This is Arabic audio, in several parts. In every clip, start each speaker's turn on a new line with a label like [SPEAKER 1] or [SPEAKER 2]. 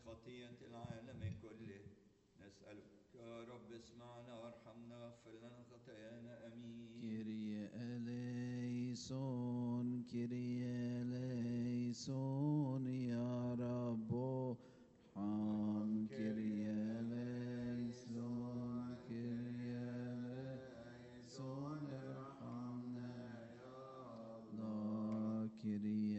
[SPEAKER 1] خطية العالم كله، نسألك يا رب اسمعنا وارحمنا واغفر لنا خطايانا. آمين.
[SPEAKER 2] كيريا إليسون كيريا إليسون يا رب ارحم. كيريا إليسون كيريا إليسون ارحمنا يا الله. كيريا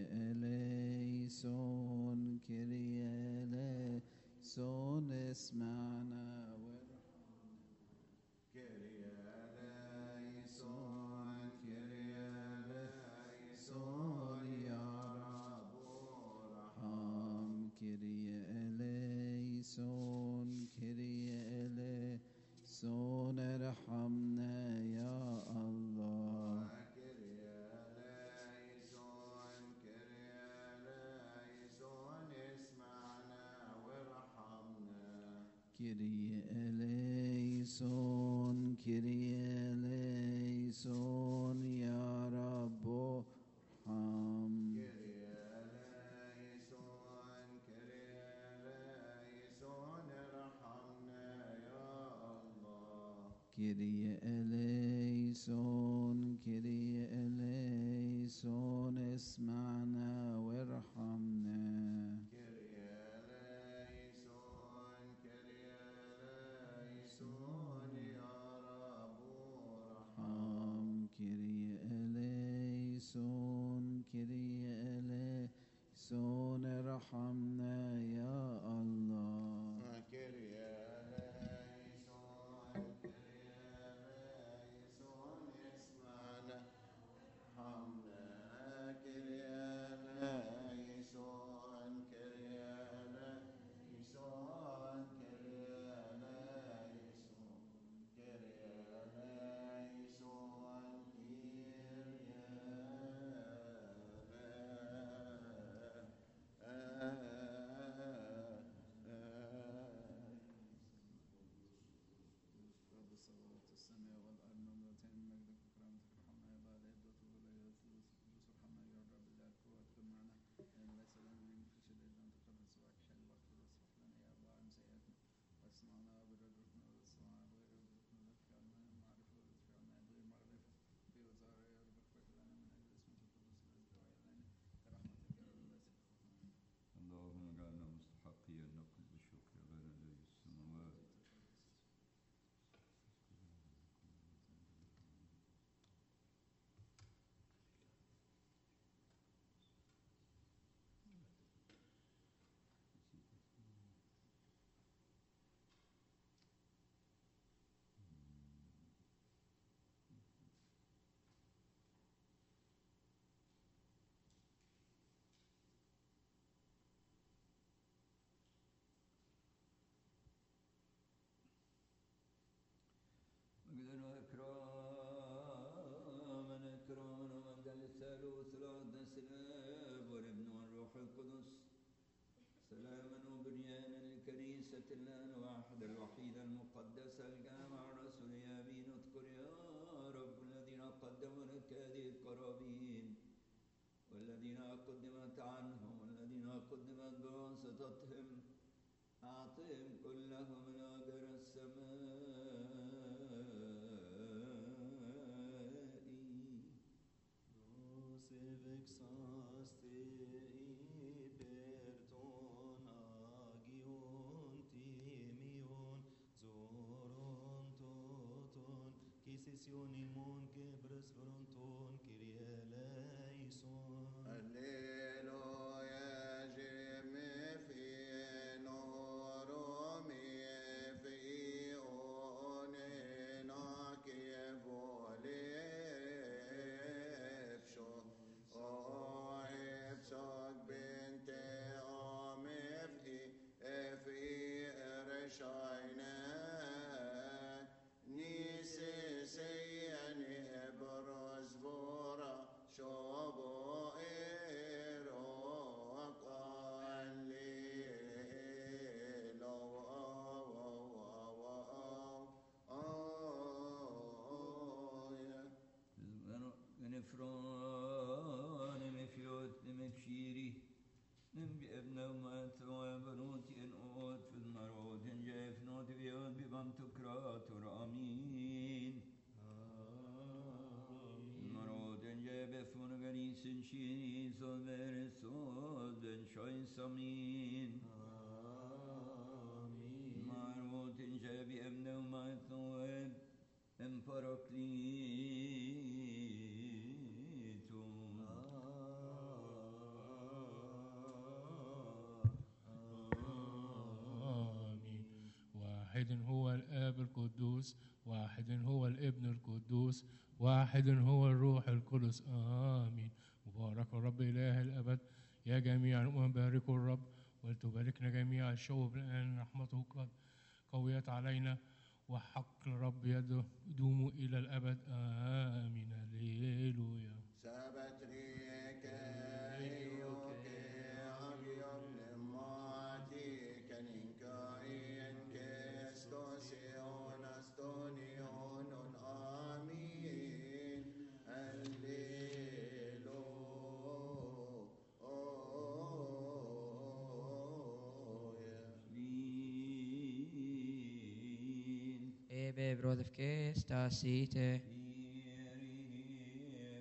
[SPEAKER 2] إليسون كيريا إليسون اسمعنا وارحمنا. كيريا إليسون كيريا إليسون يا رب ارحم. كيريا إليسون كيريا إليسون ارحمنا يا الله. كيريا إليسون كيريا إليسون اسمعنا وارحمنا. كيريا إليسون كيريا إليسون يا رب ارحم. كيريا إليسون كيريا إليسون ارحمنا يا الله. كيريا إليسون كيريا إليسون اسمعنا وارحمنا. كيريا إليسون كيريا إليسون يا رب ارحم. كيريا إليسون كيريا إليسون ارحمنا يا الله. كيريا إليسون كيريا إليسون اسمعنا ارحمنا. كيريا إليسون كيريا إليسون كيريا إليسون كيريا إليسون رب الصلوات السماء والأرض نمرتين مجدك وكرامتك ارحمنا يا بعد عدة ولايات القدوس ارحمنا يا رب الله القوات كن معنا ليس لنا من خشية إلا أن تقدس سواك شيء واغفر واصفح لنا يا أبا عن سيئاتنا واصنعنا برجوتنا واصنعنا بغير رجوتنا وادفعنا معرفة وادفعنا بغير معرفة في وزارة يا رب اغفر لنا من أجل اسمك القدوس الذي دعا إلينا برحمتك يا رب لا تخف.
[SPEAKER 1] اللهم اجعلنا مستحقين نقل بالشكر غير الذي في السماوات. مجدا وإكراما إكراما ومجدا للثالوث الأقدس الآب والابن والروح القدس، سلاما وبنيانا للكنيسة الآن واحدة الوحيدة المقدسة الجامعة الرسولية. آمين. اذكر يا رب الذين قدموا لك هذه القرابين والذين قدمت عنهم والذين قدمت بواسطتهم، أعطهم كلهم الأجر السمائي.
[SPEAKER 3] Sessionimon kebres fronton Kyrie eleison.
[SPEAKER 2] Alleluia, Jereme fi noromi fi onena kievolefsho o efsog binte omefti fi ereshayne Seyani Brosbora Shobo
[SPEAKER 1] sin shini sover soden shoin samin.
[SPEAKER 3] آمين
[SPEAKER 1] Marmot in jabi emne umaythoed emparoklitum.
[SPEAKER 4] آمين. واحد هو الآب القدوس، واحد هو الابن القدوس، واحد هو الروح القدس. آمين. مبارك الرب إله الأبد. يا جميع الأمم باركوا الرب، ولتباركنا جميع الشعوب، لأن رحمته قد قويت علينا، وحق الرب يده يدوم إلى الأبد. آمين. هللويا.
[SPEAKER 1] Lin.
[SPEAKER 5] Ebe brodef que sta site.
[SPEAKER 1] Irini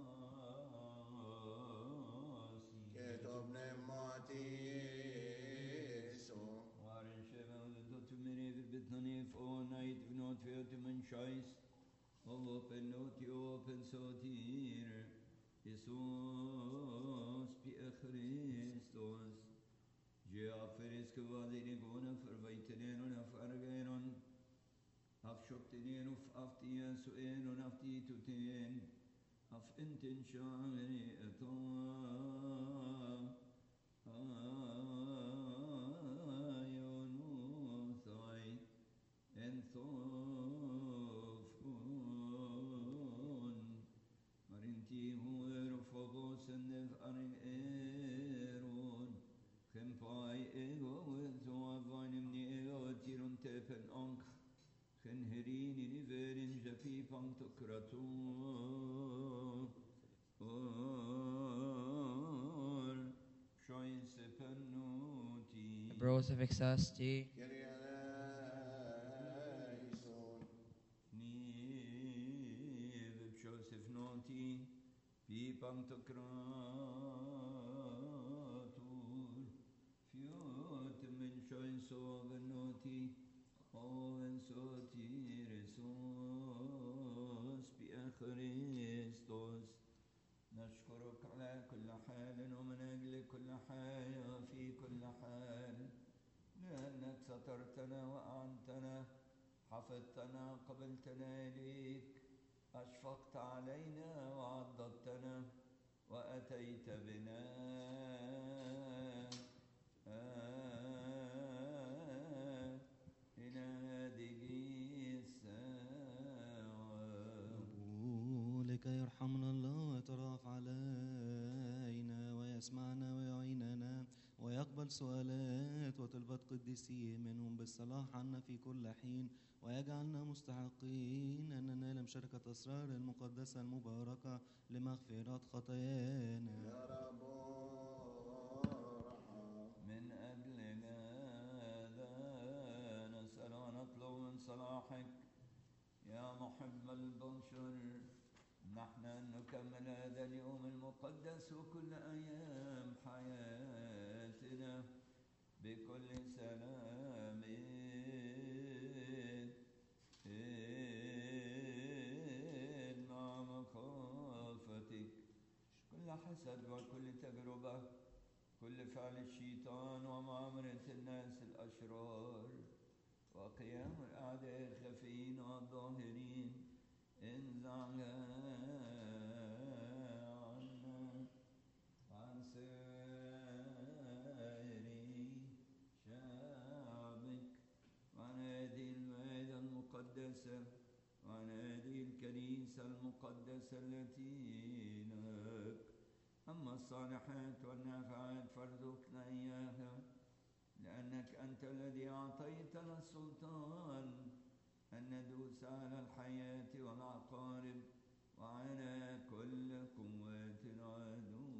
[SPEAKER 1] pasi. Waren Shema dat u mene verbetnane for night not veel te men scheiß. Open not open sotir. Jesus bi Christus. Jea feres kvadine gona verweitenen und erfargenen. Afschoptenen of aftie suen und aftie tuten. Af inten shangri eta. Ayonuthai enthofun. Marinti huer phobos en nev arin eron. Gempai ego zo avanim ni ego tirun tepen ank. Gen herin in verin japi pantokratu. Or shoin sepenuti.
[SPEAKER 5] Brodef exasti.
[SPEAKER 1] Niv Joseph noti. Pi pantokratur. Fiot min shoin soven noti. Oven sotir sos bi Christos. نشكرك على كل حال ومن أجل كل حال وفي كل حال، لأنك سترتنا وأعنتنا، حفظتنا، قبلتنا إليك، أشفقت علينا وعضدتنا وأتيت بنا إلى هذه الساعة.
[SPEAKER 3] لكي يرحمنا الله ويترأف علينا ويسمعنا ويعيننا ويقبل سؤالات وطلبات قديسيه منهم بالصلاح عنا في كل حين، ويجعلنا مستحقين أن ننال مشاركة أسرار المقدسة المباركة لمغفرة خطايانا.
[SPEAKER 1] من أجل هذا نسأل ونطلب من صلاحك يا محب البشر، نحن أن نكمل هذا اليوم المقدس وكل أيام حياتنا بكل سلام مع مخافتك. كل حسد وكل تجربة، كل فعل الشيطان ومعاملة الناس الأشرار وقيام الأعداء الخفيين والظاهرين انزعها عنا وعن سائر شعبك، وعن هذه المائدة المقدسة، وعن هذه الكنيسة المقدسة التي لك. أما الصالحات والنافعات فارزقنا إياها، لأنك أنت الذي أعطيتنا السلطان أن ندوس على الحياة والعقارب وعلى كل قوات العدو.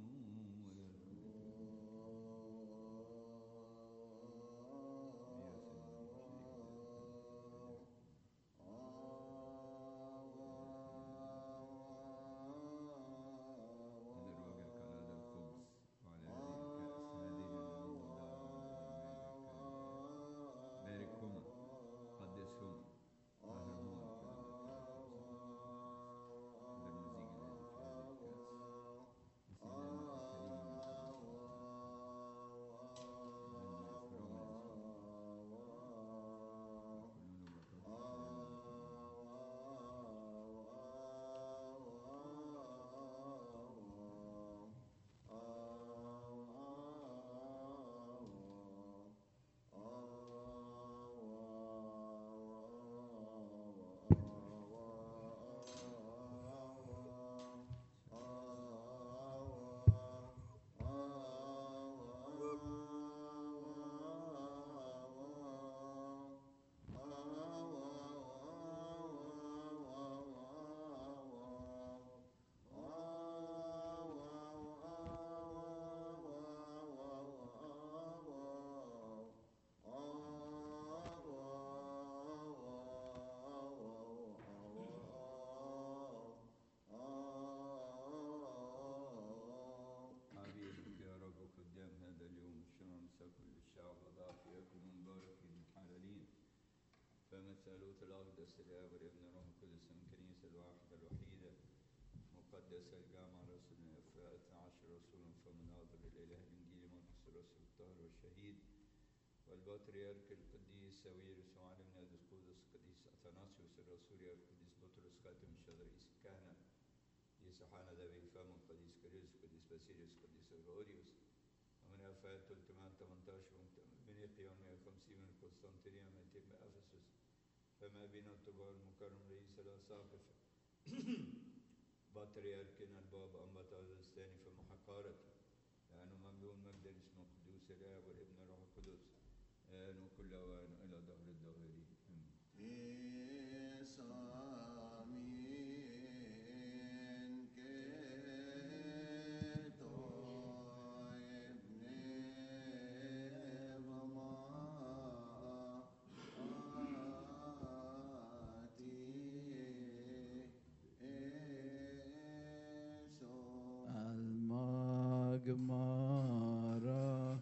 [SPEAKER 1] الأقدس الآب والابن والروح القدس من الكنيسة الواحدة الوحيدة مقدسة الجامعة رسولنا 12 رسولا فمناظر الإله الإنجيلي مرقس الرسول الطاهر والشهيد والبطريرك القديس ساويرس وعالمنا القدس القديس أثناسيوس الرسولي القديس بطرس خاتم رئيس الكهنة يوحنا ذبي فم القديس كيرلس القديس باسيليوس القديس غريغوريوس ومن وفاة 318 من يقيا 150 من القسطنطينية 200 بأفسس فما بين الطباع المكرم رئيس الأساقفة بطريركنا البابا أنبطاس الثاني في محقارته لأنه مملوء مجد اسمه القدوس الآب والابن والروح القدس آن وكل أوان إلى دهر الداهرين
[SPEAKER 2] المجمرة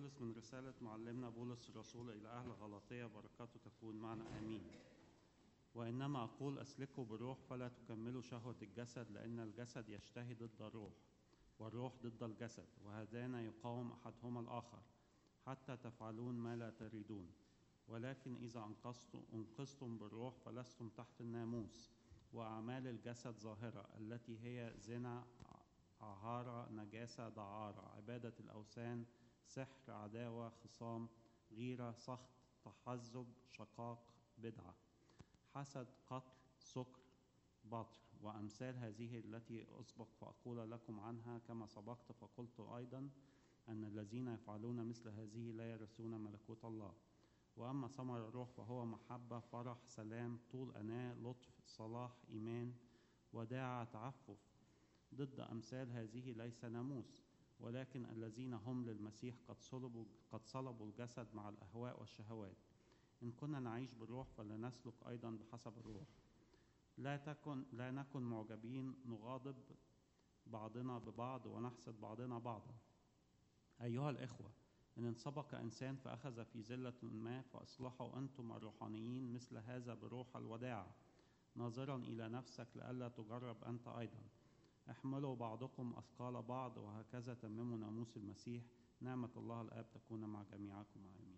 [SPEAKER 6] بولس من رسالة معلمنا بولس الرسول إلى أهل غلاطية، بركاته تكون معنا آمين. وإنما أقول أسلكوا بالروح فلا تكملوا شهوة الجسد، لأن الجسد يشتهي ضد الروح والروح ضد الجسد، وهذان يقاوم أحدهما الآخر حتى تفعلون ما لا تريدون. ولكن إذا أنقذتم بالروح فلستم تحت الناموس. وأعمال الجسد ظاهرة، التي هي زنا، عهارة، نجاسة، دعارة، عبادة الأوثان، سحر، عداوة، خصام، غيرة، سخط، تحزب، شقاق، بدعة، حسد، قتل، سكر، بطر، وأمثال هذه التي أسبق فأقول لكم عنها كما سبقت فقلت أيضا أن الذين يفعلون مثل هذه لا يرثون ملكوت الله. وأما ثمر الروح فهو محبة، فرح، سلام، طول أناة، لطف، صلاح، إيمان، وداعة، تعفف. ضد أمثال هذه ليس ناموس. ولكن الذين هم للمسيح قد صلبوا الجسد مع الأهواء والشهوات. إن كنا نعيش بالروح فلنسلك أيضا بحسب الروح. لا نكن معجبين، نغاضب بعضنا ببعض ونحسد بعضنا بعضا. أيها الإخوة، إن سبق إنسان فأخذ في زلة ما فأصلحوا أنتم الروحانيين مثل هذا بروح الوداع، ناظرا إلى نفسك لئلا تجرب أنت أيضا. احملوا بعضكم أثقال بعض، وهكذا تمموا ناموس المسيح. نعمة الله الآب تكون مع جميعكم آمين.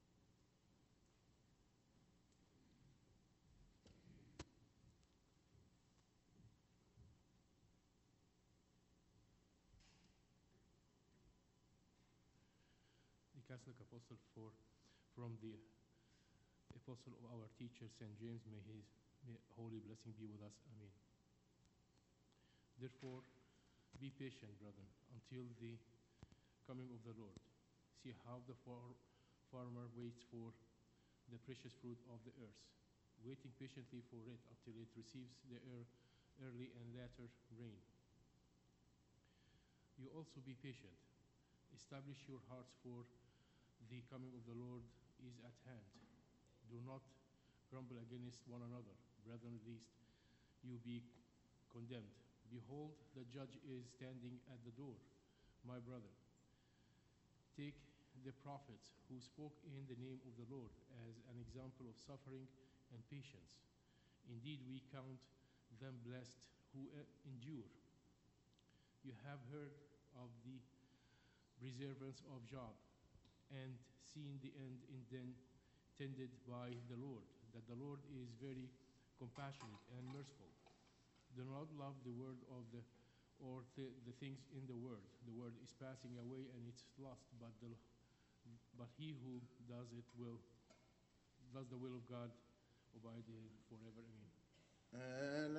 [SPEAKER 4] The Catholic Apostle from the Apostle of our teacher, St. James, may his holy blessing be with us. Amen. Therefore, be patient, brethren, until the coming of the Lord. See how the farmer waits for the precious fruit of the earth, waiting patiently for it until it receives the early and latter rain. You also be patient. Establish your hearts, for the coming of the Lord is at hand. Do not grumble against one another, brethren, lest you be condemned. Behold, the judge is standing at the door. My brother, take the prophets who spoke in the name of the Lord as an example of suffering and patience. Indeed, we count them blessed who endure. You have heard of the perseverance of Job and seen the end intended by the Lord, that the Lord is very compassionate and merciful. Do not love the word of the things in the world. The world is passing away and it's lost, but he who does the will of God abide forever. Amen.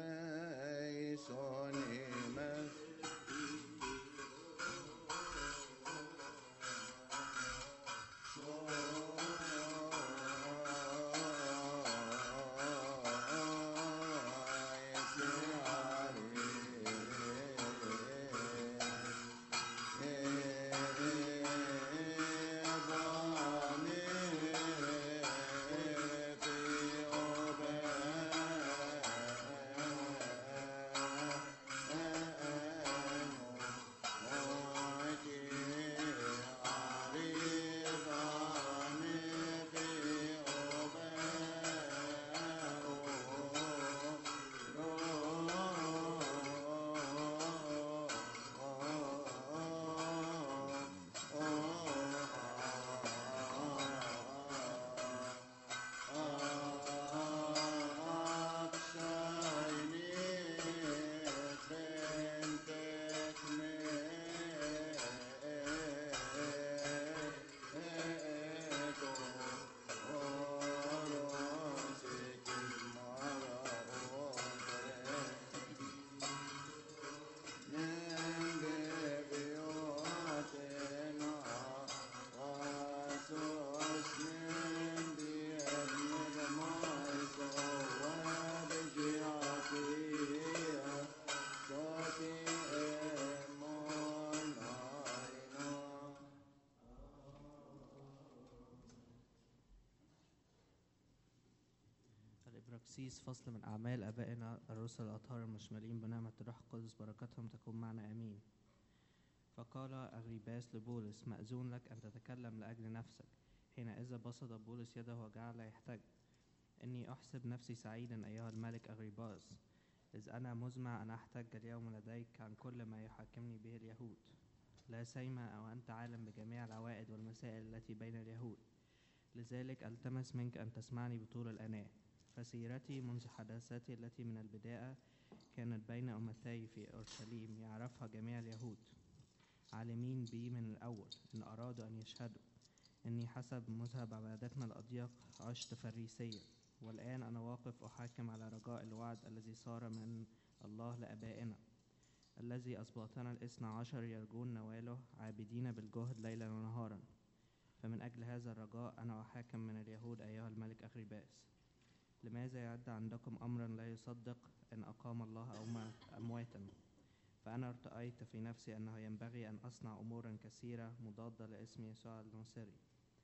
[SPEAKER 7] الإبراكسيس فصل من أعمال آبائنا الرسل الأطهار المشملين بنعمة الروح القدس، بركاتهم تكون معنا آمين. فقال أغريباس لبولس: مأذون لك أن تتكلم لأجل نفسك. حينئذ بسط بولس يده وجعل يحتج: إني أحسب نفسي سعيدا أيها الملك أغريباس، إذ أنا مزمع أن أحتج اليوم لديك عن كل ما يحاكمني به اليهود، لا سيما وأنت عالم بجميع العوائد والمسائل التي بين اليهود. لذلك ألتمس منك أن تسمعني بطول الأناة. فسيرتي منذ حداثتي التي من البداية كانت بين أمتي في أورشليم يعرفها جميع اليهود، عالمين بي من الأول، إن أرادوا أن يشهدوا إني حسب مذهب عبادتنا الأضيق عشت فريسيا. والآن أنا واقف أحاكم على رجاء الوعد الذي صار من الله لآبائنا، الذي أسباطنا 12 يرجون نواله عابدين بالجهد ليلا ونهارا. فمن أجل هذا الرجاء أنا أحاكم من اليهود أيها الملك أغريباس. لماذا يعد عندكم أمرا لا يصدق أن أقام الله أمواتا؟ فأنا ارتأيت في نفسي أنه ينبغي أن أصنع أمورا كثيرة مضادة لاسم يسوع الناصري،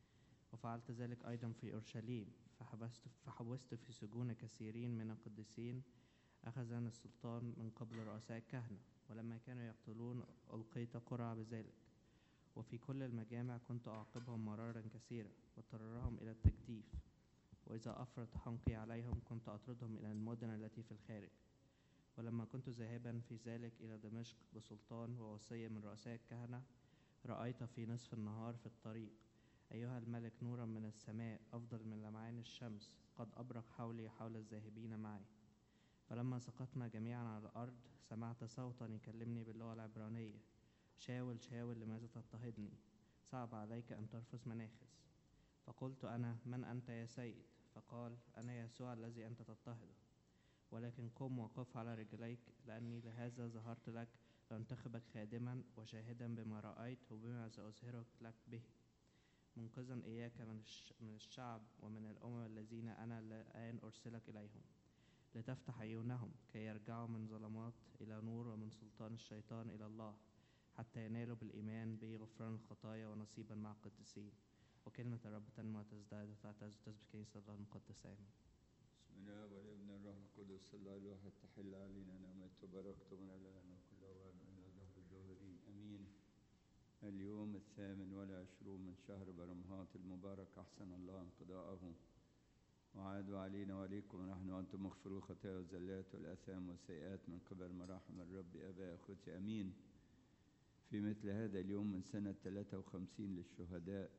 [SPEAKER 7] وفعلت ذلك أيضا في أورشليم. فحبست في سجون كثيرين من القديسين أخذني السلطان من قبل رؤساء الكهنة، ولما كانوا يقتلون ألقيت قرعة بذلك. وفي كل المجامع كنت أعاقبهم مرارا كثيرة واضطررهم إلى التجديف، وإذا أفرط حمقي عليهم كنت أطردهم إلى المدن التي في الخارج. ولما كنت ذاهبا في ذلك إلى دمشق بسلطان ووصية من رؤساء الكهنة، رأيت في نصف النهار في الطريق أيها الملك نورا من السماء أفضل من لمعان الشمس قد أبرق حولي حول الذاهبين معي. فلما سقطنا جميعا على الأرض سمعت صوتا يكلمني باللغة العبرانية: شاول شاول لماذا تضطهدني؟ صعب عليك أن ترفس مناخس. فقلت أنا: من أنت يا سيد؟ فقال: أنا يسوع الذي أنت تضطهده، ولكن قم وقف على رجليك، لأني لهذا ظهرت لك لأنتخبك خادما وشاهدا بما رأيت وبما سأظهرك لك به، منقذا إياك من الشعب ومن الأمم الذين أنا الآن أرسلك إليهم، لتفتح عيونهم كي يرجعوا من ظلمات إلى نور ومن سلطان الشيطان إلى الله، حتى ينالوا بالإيمان به غفران الخطايا ونصيبا مع القديسين. وكلمة الرب تنمو وتزداد وتعتز وتثبت كنيسة الله المقدسة. آمين.
[SPEAKER 1] بسم الله والابن الروح القدس الله الواحد تحل علينا نعمته وبركته من الآن وكل أوان إلى ظهر الدهرين آمين. اليوم 28 من شهر برمهات المبارك أحسن الله انقضاءه وعاد علينا وعليكم ونحن وأنتم مغفروا خطايا والزلات والآثام والسيئات من قبل مراحم الرب أبا أخوتي آمين. في مثل هذا اليوم من سنة 53 للشهداء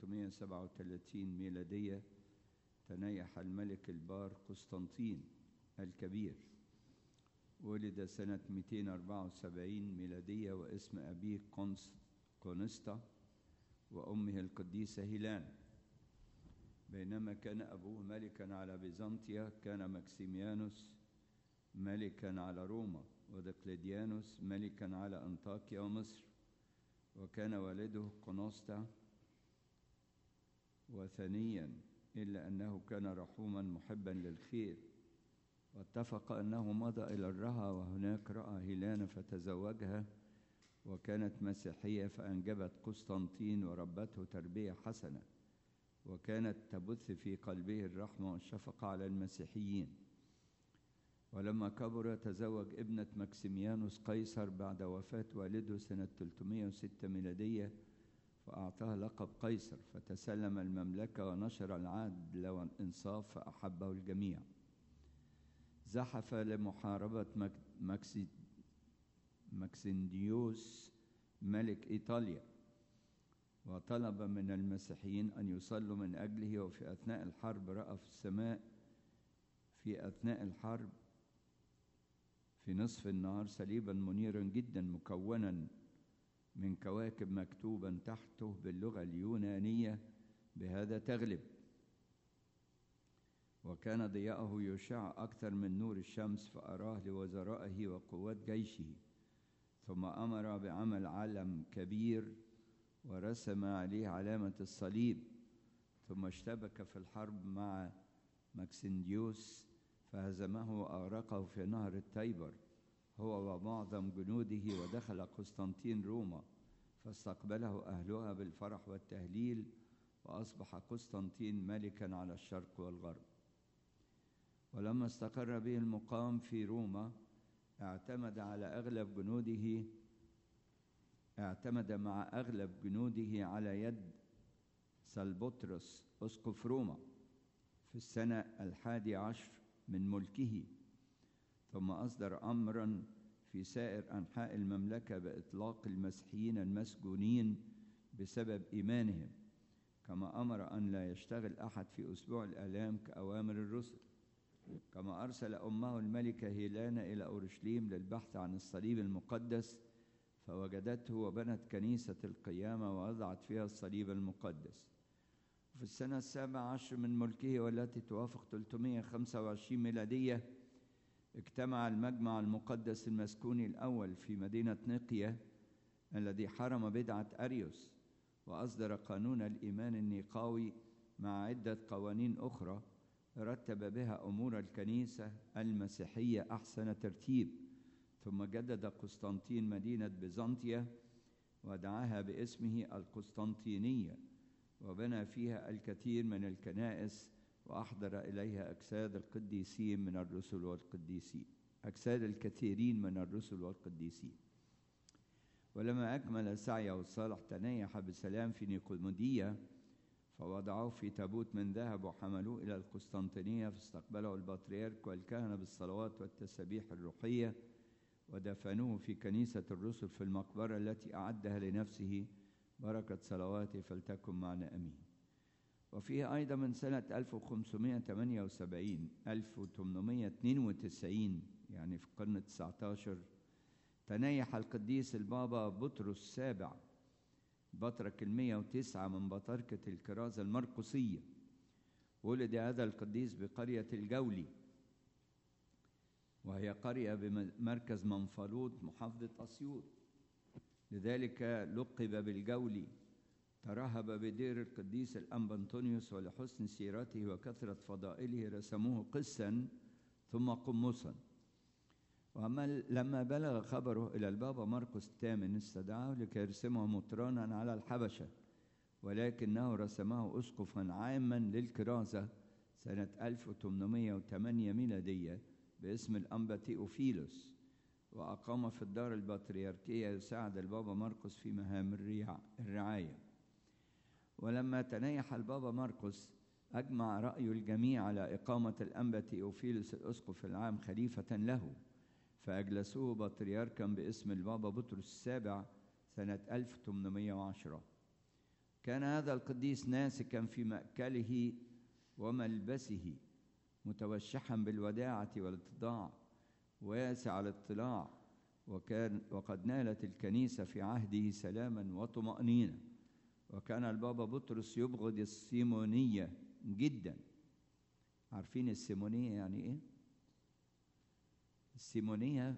[SPEAKER 1] 337 ميلادية تنيح الملك البار قسطنطين الكبير. ولد سنة 274 ميلادية واسم أبيه قونستا وأمه القديسة هيلان. بينما كان أبوه ملكا على بيزنطيا كان ماكسيميانوس ملكا على روما ودقلديانوس ملكا على أنطاكيا ومصر. وكان والده قونستا وثنيا إلا أنه كان رحوما محبا للخير، واتفق أنه مضى إلى الرها وهناك رأى هيلانا فتزوجها، وكانت مسيحية فأنجبت قسطنطين وربته تربية حسنة، وكانت تبث في قلبه الرحمة والشفقة على المسيحيين. ولما كبر تزوج ابنة ماكسيميانوس قيصر بعد وفاة والده سنة 306 ميلادية، فأعطاه لقب قيصر، فتسلم المملكة ونشر العدل والإنصاف فأحبه الجميع. زحف لمحاربة ماكسنديوس ملك إيطاليا، وطلب من المسيحيين أن يصلوا من أجله. وفي أثناء الحرب رأى في السماء في أثناء الحرب في نصف النهار صليبا منيرا جدا مكونا من كواكب مكتوبا تحته باللغة اليونانية: بهذا تغلب. وكان ضياءه يشع أكثر من نور الشمس، فأراه لوزرائه وقوات جيشه. ثم أمر بعمل علم كبير ورسم عليه علامة الصليب، ثم اشتبك في الحرب مع ماكسنديوس فهزمه وأغرقه في نهر التيبر هو ومعظم جنوده. ودخل قسطنطين روما فاستقبله أهلها بالفرح والتهليل، وأصبح قسطنطين ملكا على الشرق والغرب. ولما استقر به المقام في روما اعتمد على أغلب جنوده اعتمد مع أغلب جنوده على يد سلبطرس أسقف روما في السنة 11 من ملكه، ثم أصدر أمرا في سائر أنحاء المملكة بإطلاق المسيحيين المسجونين بسبب إيمانهم، كما أمر أن لا يشتغل أحد في أسبوع الآلام كأوامر الرسل. كما أرسل أمه الملكة هيلانا إلى أورشليم للبحث عن الصليب المقدس، فوجدته وبنت كنيسة القيامة ووضعت فيها الصليب المقدس. في السنة 17 من ملكه والتي توافق 325 ميلادية اجتمع المجمع المقدس المسكوني الأول في مدينة نقية الذي حرم بدعة أريوس، وأصدر قانون الإيمان النيقاوي مع عدة قوانين أخرى رتب بها أمور الكنيسة المسيحية أحسن ترتيب. ثم جدد قسطنطين مدينة بيزنطية ودعاها باسمه القسطنطينية، وبنى فيها الكثير من الكنائس وأحضر إليها أجساد القديسين من الرسل والقديسين، أجساد الكثيرين من الرسل والقديسين. ولما أكمل سعيه الصالح تنيح بسلام في نيقودية، فوضعوه في تابوت من ذهب وحملوه إلى القسطنطينية، فاستقبله البطريرك والكهنة بالصلوات والتسابيح الروحية، ودفنوه في كنيسة الرسل في المقبرة التي أعدها لنفسه. بركة صلواته فلتكن معنا أمين. وفيه أيضا من سنة 1578 1892 يعني في القرن 19 تنيح القديس البابا بطرس السابع بطرك 109 من بطركة الكرازة المرقسية. ولد هذا القديس بقرية الجولي، وهي قرية بمركز منفلوط محافظة أسيوط، لذلك لقب بالجولي. ترهب بدير القديس الأنبا أنطونيوس، ولحسن سيرته وكثرة فضائله رسموه قسا ثم قمصا. وأما لما بلغ خبره إلى البابا مرقس الثامن استدعاه لكي يرسمه مطرانا على الحبشة، ولكنه رسمه أسقفا عاما للكرازة سنة 1808 ميلادية باسم الأنبا تيوفيلوس، وأقام في الدار البطريركية يساعد البابا مرقس في مهام الرعاية. ولما تنيح البابا مرقس أجمع رأي الجميع على إقامة الأنبا تيوفيلوس الأسقف العام خليفة له، فأجلسوه بطريركا باسم البابا بطرس السابع سنة 1810. كان هذا القديس ناسكا في مأكله وملبسه، متوشحا بالوداعة والاتضاع، واسع الاطلاع، وقد نالت الكنيسة في عهده سلاما وطمأنينة. وكان البابا بطرس يبغض السيمونية جدا. عارفين السيمونية يعني ايه؟ السيمونية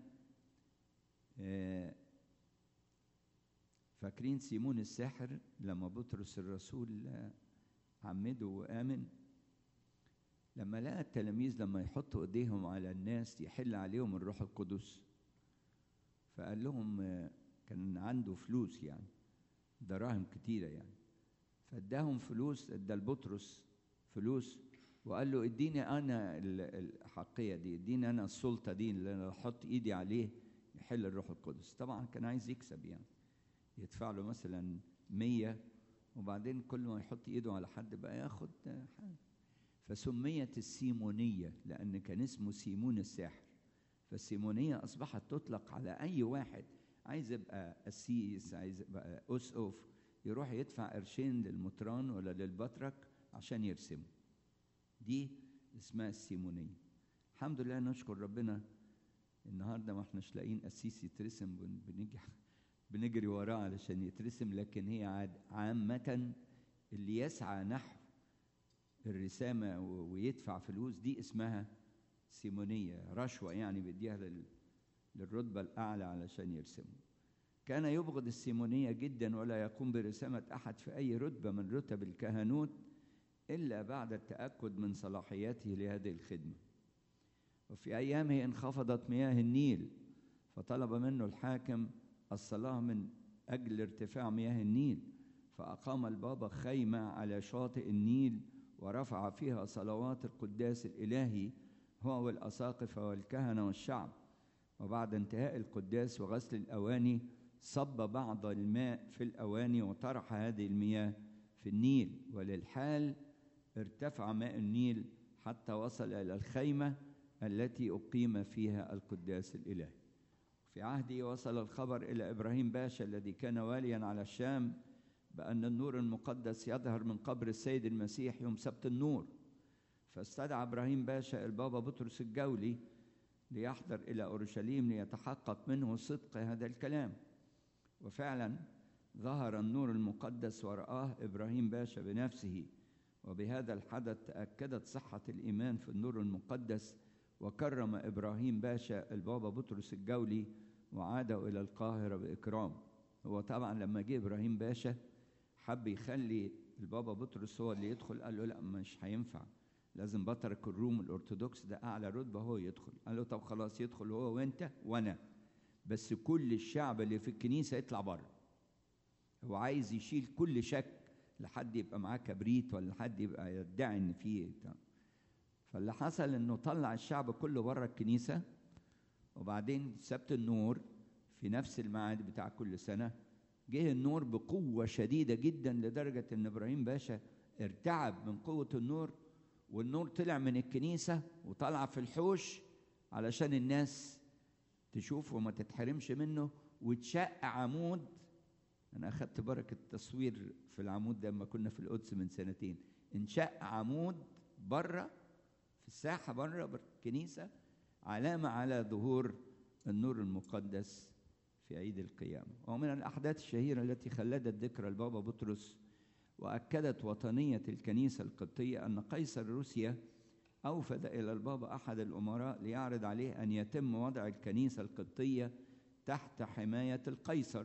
[SPEAKER 1] فاكرين سيمون الساحر لما بطرس الرسول عمده وآمن، لما لقى التلاميذ لما يحطوا ايديهم على الناس يحل عليهم الروح القدس، فقال لهم كان عنده فلوس يعني دراهم كتيرة يعني، فاداهم فلوس، ادى لبطرس فلوس وقال له اديني انا الحقية دي، اديني انا السلطة دي اللي انا احط ايدي عليه يحل الروح القدس. طبعا كان عايز يكسب يعني، يدفع له مثلا 100 وبعدين كل ما يحط ايده على حد بقى ياخد حاجة. فسميت السيمونية لأن كان اسمه سيمون الساحر. فالسيمونية أصبحت تطلق على أي واحد عايز يبقى قسيس، عايز يبقى أسقف، يروح يدفع قرشين للمطران ولا للبطرك عشان يرسمه. دي اسمها السيمونية. الحمد لله نشكر ربنا النهارده ما احناش لاقيين قسيس يترسم، بنجري وراه علشان يترسم، لكن هي عامة اللي يسعى نحو الرسامة ويدفع فلوس دي اسمها سيمونية، رشوة يعني بيديها للرتبة الأعلى علشان يرسمه. كان يبغض السيمونية جدا ولا يقوم برسامة أحد في أي رتبة من رتب الكهنوت إلا بعد التأكد من صلاحيته لهذه الخدمة. وفي أيامه انخفضت مياه النيل، فطلب منه الحاكم الصلاة من أجل ارتفاع مياه النيل، فأقام البابا خيمة على شاطئ النيل ورفع فيها صلوات القداس الإلهي هو والأساقفة والكهنة والشعب. وبعد انتهاء القداس وغسل الأواني صب بعض الماء في الأواني وطرح هذه المياه في النيل، وللحال ارتفع ماء النيل حتى وصل إلى الخيمة التي أقيم فيها القداس الإلهي. في عهده وصل الخبر إلى إبراهيم باشا الذي كان واليا على الشام بأن النور المقدس يظهر من قبر السيد المسيح يوم سبت النور، فاستدعى إبراهيم باشا البابا بطرس الجولي ليحضر إلى أورشليم ليتحقق منه صدق هذا الكلام. وفعلا ظهر النور المقدس ورآه إبراهيم باشا بنفسه، وبهذا الحدث تأكدت صحة الإيمان في النور المقدس، وكرم إبراهيم باشا البابا بطرس الجولي وعادوا إلى القاهرة بإكرام. هو طبعا لما جه إبراهيم باشا حب يخلي البابا بطرس هو اللي يدخل، قال له لا مش هينفع، لازم بطرك الروم الأرثوذكس ده أعلى رتبة هو يدخل. قال له طب خلاص يدخل هو وأنت وأنا، بس كل الشعب اللي في الكنيسة يطلع بره. هو عايز يشيل كل شك لحد يبقى معاه كبريت ولا حد يبقى يدعي إن فيه. فاللي حصل إنه طلع الشعب كله بره الكنيسة، وبعدين سبت النور في نفس الميعاد بتاع كل سنة جه النور بقوة شديدة جدا لدرجة إن إبراهيم باشا ارتعب من قوة النور، والنور طلع من الكنيسة وطلع في الحوش علشان الناس تشوفه وما تتحرمش منه، واتشق عمود. أنا أخدت بركة التصوير في العمود ده لما كنا في القدس من سنتين. انشق عمود بره في الساحة بره الكنيسة، علامة على ظهور النور المقدس في عيد القيامة. ومن الأحداث الشهيرة التي خلدت ذكرى البابا بطرس وأكدت وطنية الكنيسة القبطية أن قيصر روسيا أوفد إلى البابا أحد الأمراء ليعرض عليه أن يتم وضع الكنيسة القبطية تحت حماية القيصر،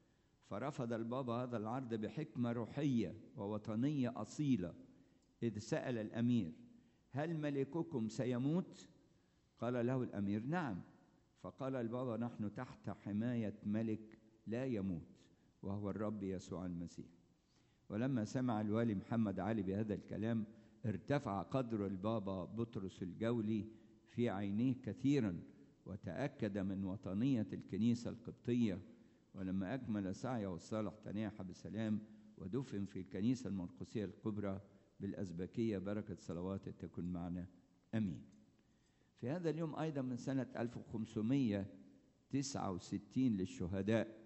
[SPEAKER 1] فرفض البابا هذا العرض بحكمة روحية ووطنية أصيلة، إذ سأل الأمير: هل ملككم سيموت؟ قال له الأمير: نعم. فقال البابا: نحن تحت حماية ملك لا يموت، وهو الرب يسوع المسيح. ولما سمع الوالي محمد علي بهذا الكلام ارتفع قدر البابا بطرس الجولي في عينيه كثيرا، وتأكد من وطنية الكنيسة القبطية. ولما أكمل سعيه والصالح تناح بسلام ودفن في الكنيسة المرقسية الكبرى بالأزبكية، بركة صلواته تكن معنا أمين. في هذا اليوم أيضا من سنة 1569 للشهداء،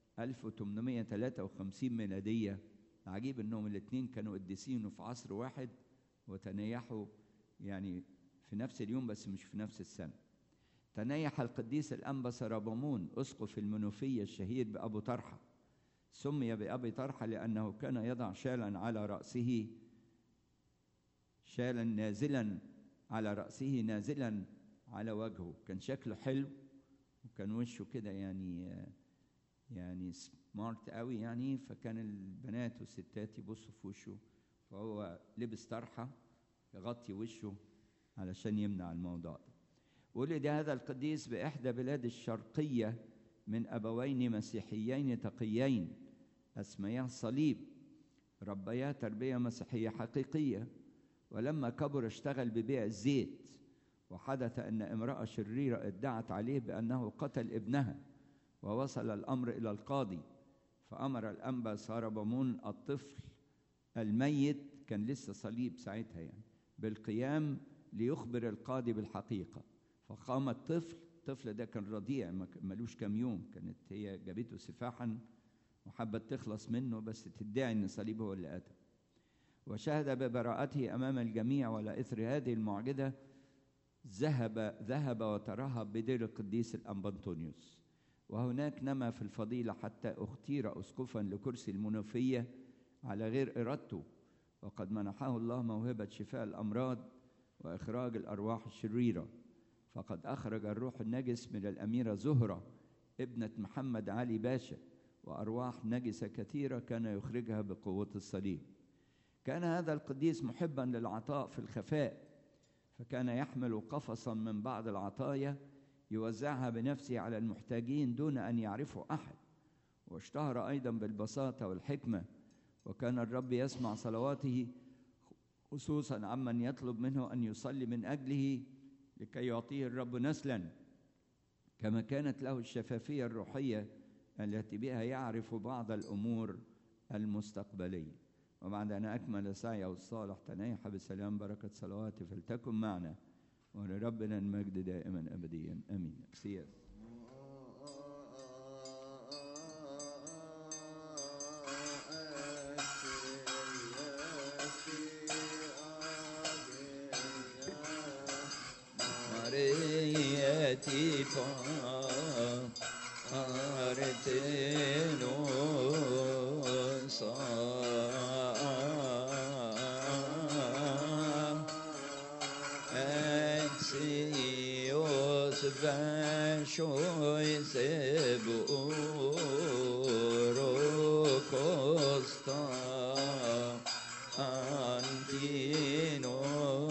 [SPEAKER 1] 1853 ميلادية. عجيب أنهم الاثنين كانوا قديسين في عصر واحد وتنيحوا يعني في نفس اليوم بس مش في نفس السنة. تنيح القديس الأنبا سرابمون أسقف المنوفية الشهير بأبو طرحة. سمي بأبي طرحة لأنه كان يضع شالا على رأسه، شالا نازلا على رأسه نازلا على وجهه. كان شكله حلو وكان وشه كده يعني سمارت قوي يعني، فكان البنات والستات يبصوا في وشه، فهو لبس طرحة يغطي وشه علشان يمنع الموضوع ده. ولد هذا القديس بإحدى بلاد الشرقية من أبوين مسيحيين تقيين اسمياه الصليب، ربياه تربية مسيحية حقيقية. ولما كبر اشتغل ببيع الزيت، وحدث أن امرأة شريرة ادعت عليه بأنه قتل ابنها، ووصل الأمر إلى القاضي، فأمر الأنبا سرابمون الطفل الميت، كان لسه صليب ساعتها يعني، بالقيام ليخبر القاضي بالحقيقة. فقام الطفل ده كان رضيع ملوش كام يوم، كانت هي جابته سفاحا وحبت تخلص منه بس تدعي ان صليبه هو اللي قتل. وشهد ببراءته امام الجميع، وعلى اثر هذه المعجزه ذهب وترهب بدير القديس الأنبا أنطونيوس، وهناك نما في الفضيلة حتى اختير أسقفا لكرسي المنوفية على غير إرادته، وقد منحه الله موهبة شفاء الأمراض وإخراج الأرواح الشريرة. فقد أخرج الروح النجس من الأميرة زهرة ابنة محمد علي باشا، وأرواح نجسة كثيرة كان يخرجها بقوة الصليب. كان هذا القديس محبا للعطاء في الخفاء، فكان يحمل قفصا من بعض العطايا يوزعها بنفسه على المحتاجين دون أن يعرفه أحد. واشتهر أيضا بالبساطة والحكمة، وكان الرب يسمع صلواته خصوصا عمن يطلب منه أن يصلي من أجله لكي يعطيه الرب نسلا. كما كانت له الشفافية الروحية التي بها يعرف بعض الأمور المستقبلية. وبعد أن أكمل سعيه الصالح تنايح بسلام بركة صلواتي فلتكن معنا، ولربنا المجد دائما أبديا آمين. سياس مريتي فارتنو اكسيوس فاشوي سبورو كوستا انتينو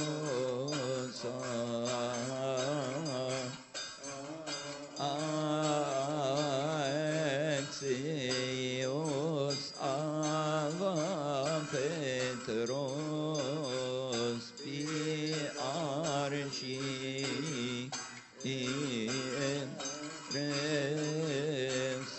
[SPEAKER 1] Axios ava Petros pi archi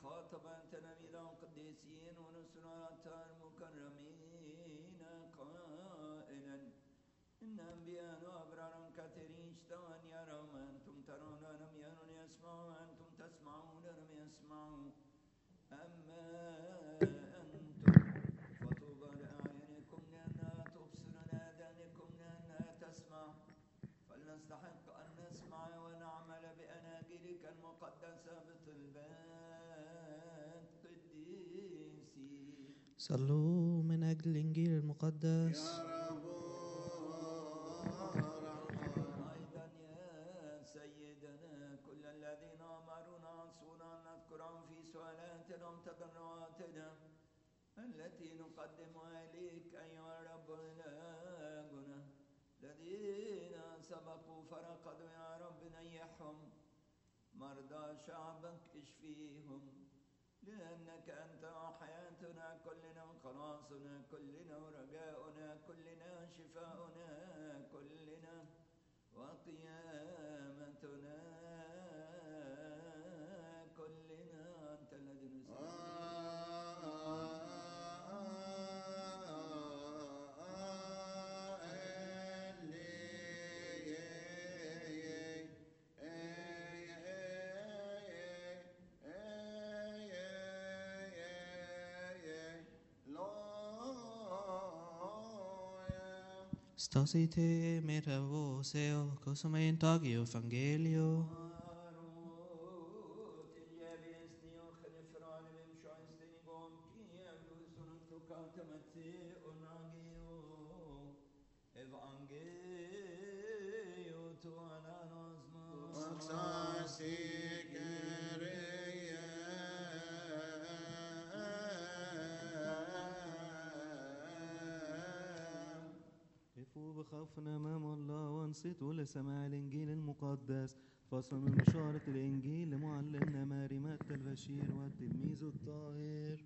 [SPEAKER 1] خاطب تلاميذ القديسين ورسل المكرمين قائلا إن أنبياء وأبرارا كثيرين اشتهوا أن يروا ما أنتم ترون ولم يروا يسمعوا وأنتم تسمعون ولم يسمعوا أما أنتم فطوبى لأعينكم لأنها تبصر لآذانكم لأنها تسمع فلنستحق أن نسمع ونعمل بأناجيلك المقدسة بطلبات قديسي.
[SPEAKER 7] صلوا من أجل الإنجيل المقدس.
[SPEAKER 2] يا رب
[SPEAKER 1] أيضا يا سيدنا كل الذين أمرونا عصونا أن نذكرهم في سؤالاتنا وتضرعاتنا التي نقدمها إليك أيها الرب إلهنا الذين سبقوا فرقدوا يا رب نيحهم مرضى شعبك اشفيهم لأنك أنت حياتنا كلنا وخلاصنا كلنا ورجاؤنا كلنا شفاؤنا كلنا وقيامتنا كلنا أنت الذي
[SPEAKER 7] Stasite mera voceo, cosa me intagi evangelio.
[SPEAKER 3] قفوا بخوفنا أمام الله وانصتوا لسماع الإنجيل المقدس. فصل من بشارة الإنجيل لمعلمنا ماري متى البشير والتلميذ الطاهر.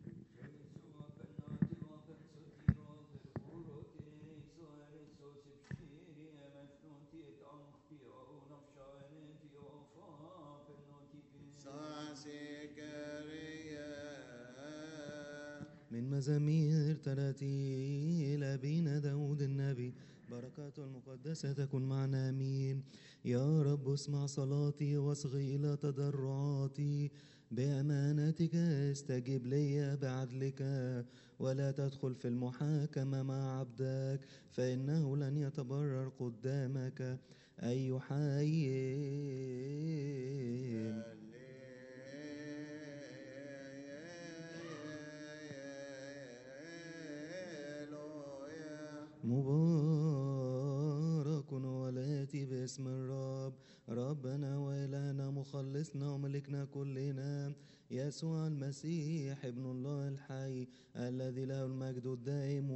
[SPEAKER 3] من مزامير تراتيل أبينا داود النبي. بركاته المقدسة تكن معنا آمين. يا رب اسمع صلاتي واصغي إلى تضرعاتي. بأمانتك استجب لي بعدلك ولا تدخل في المحاكمة مع عبدك فإنه لن يتبرر قدامك أي حي. مبارك والآتي باسم الرب ربنا وإلهنا مخلصنا وملكنا كلنا يسوع المسيح ابن الله الحي الذي له المجد الدائم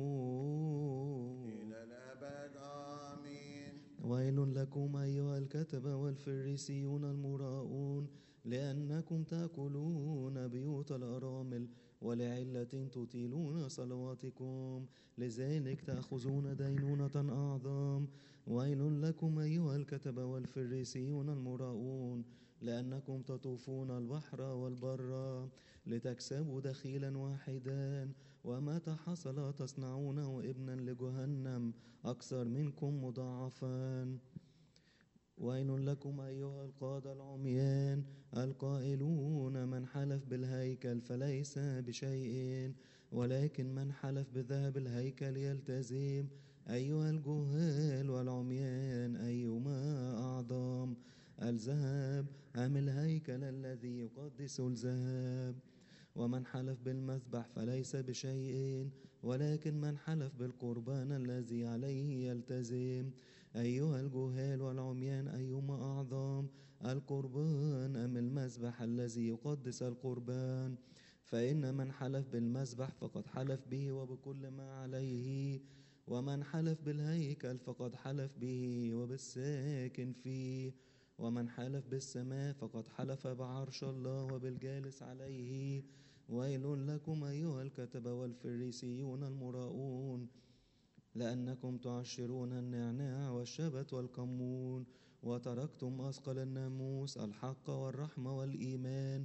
[SPEAKER 2] إلى الأبد آمين.
[SPEAKER 3] ويل لكم أيها الكتبة والفريسيون المراؤون لأنكم تأكلون بيوت الأرامل ولعلة تطيلون صلواتكم لذلك تأخذون دينونة أعظم. ويل لكم أيها الكتبة والفريسيون المراؤون لأنكم تطوفون البحر والبر لتكسبوا دخيلا واحدا ومتى حصل تصنعونه ابنا لجهنم أكثر منكم مضاعفا. ويل لكم أيها القادة العميان القائلون من حلف بالهيكل فليس بشيء ولكن من حلف بذهب الهيكل يلتزم. أيها الجهال والعميان أيما أعظم الذهب أم الهيكل الذي يقدس الذهب؟ ومن حلف بالمذبح فليس بشيء ولكن من حلف بالقربان الذي عليه يلتزم. أيها الجهال والعميان أيما أعظم القربان أم المذبح الذي يقدس القربان؟ فإن من حلف بالمذبح فقد حلف به وبكل ما عليه ومن حلف بالهيكل فقد حلف به وبالساكن فيه ومن حلف بالسماء فقد حلف بعرش الله وبالجالس عليه. ويل لكم أيها الكتبة والفريسيون المراؤون لأنكم تعشرون النعناع والشبت والكمون وتركتم أثقل الناموس الحق والرحمة والإيمان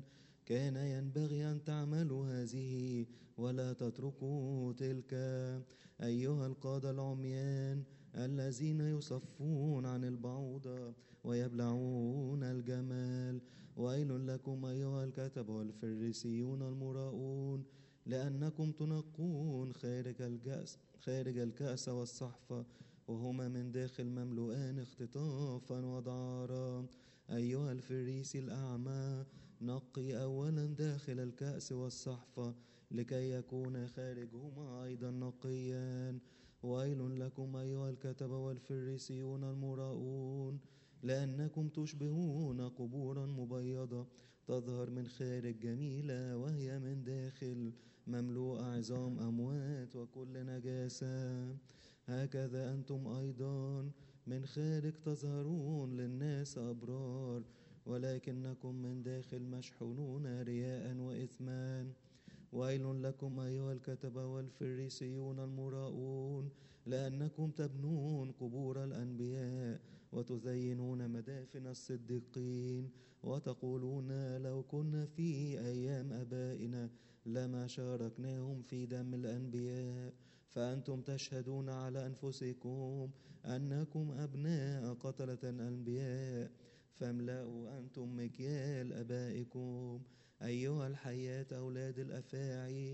[SPEAKER 3] كان ينبغي أن تعملوا هذه ولا تتركوا تلك. أيها القادة العميان الذين يصفون عن البعوضة ويبلعون الجمال، ويل لكم أيها الكتبة والفريسيون المراؤون، لأنكم تنقون خارج الكأس والصحفة، وهما من داخل مملوءان اختطافا ودعارا. أيها الفريسي الأعمى، نقي أولا داخل الكأس والصحفة لكي يكون خارجهما أيضا نقيان. ويل لكم أيها الكتبة والفريسيون المراؤون، لأنكم تشبهون قبورا مبيضة تظهر من خارج جميلة وهي من داخل مملوءة عظام أموات وكل نجاسة. هكذا أنتم أيضا من خارج تظهرون للناس أبرار، ولكنكم من داخل مشحونون رياء وإثما. ويل لكم أيها الكتبة والفريسيون المراؤون، لأنكم تبنون قبور الأنبياء وتزينون مدافن الصديقين، وتقولون لو كنا في أيام أبائنا لما شاركناهم في دم الأنبياء. فأنتم تشهدون على أنفسكم أنكم أبناء قتلة الأنبياء، فاملأوا أنتم مكيال أبائكم. أيها الحياة أولاد الأفاعي،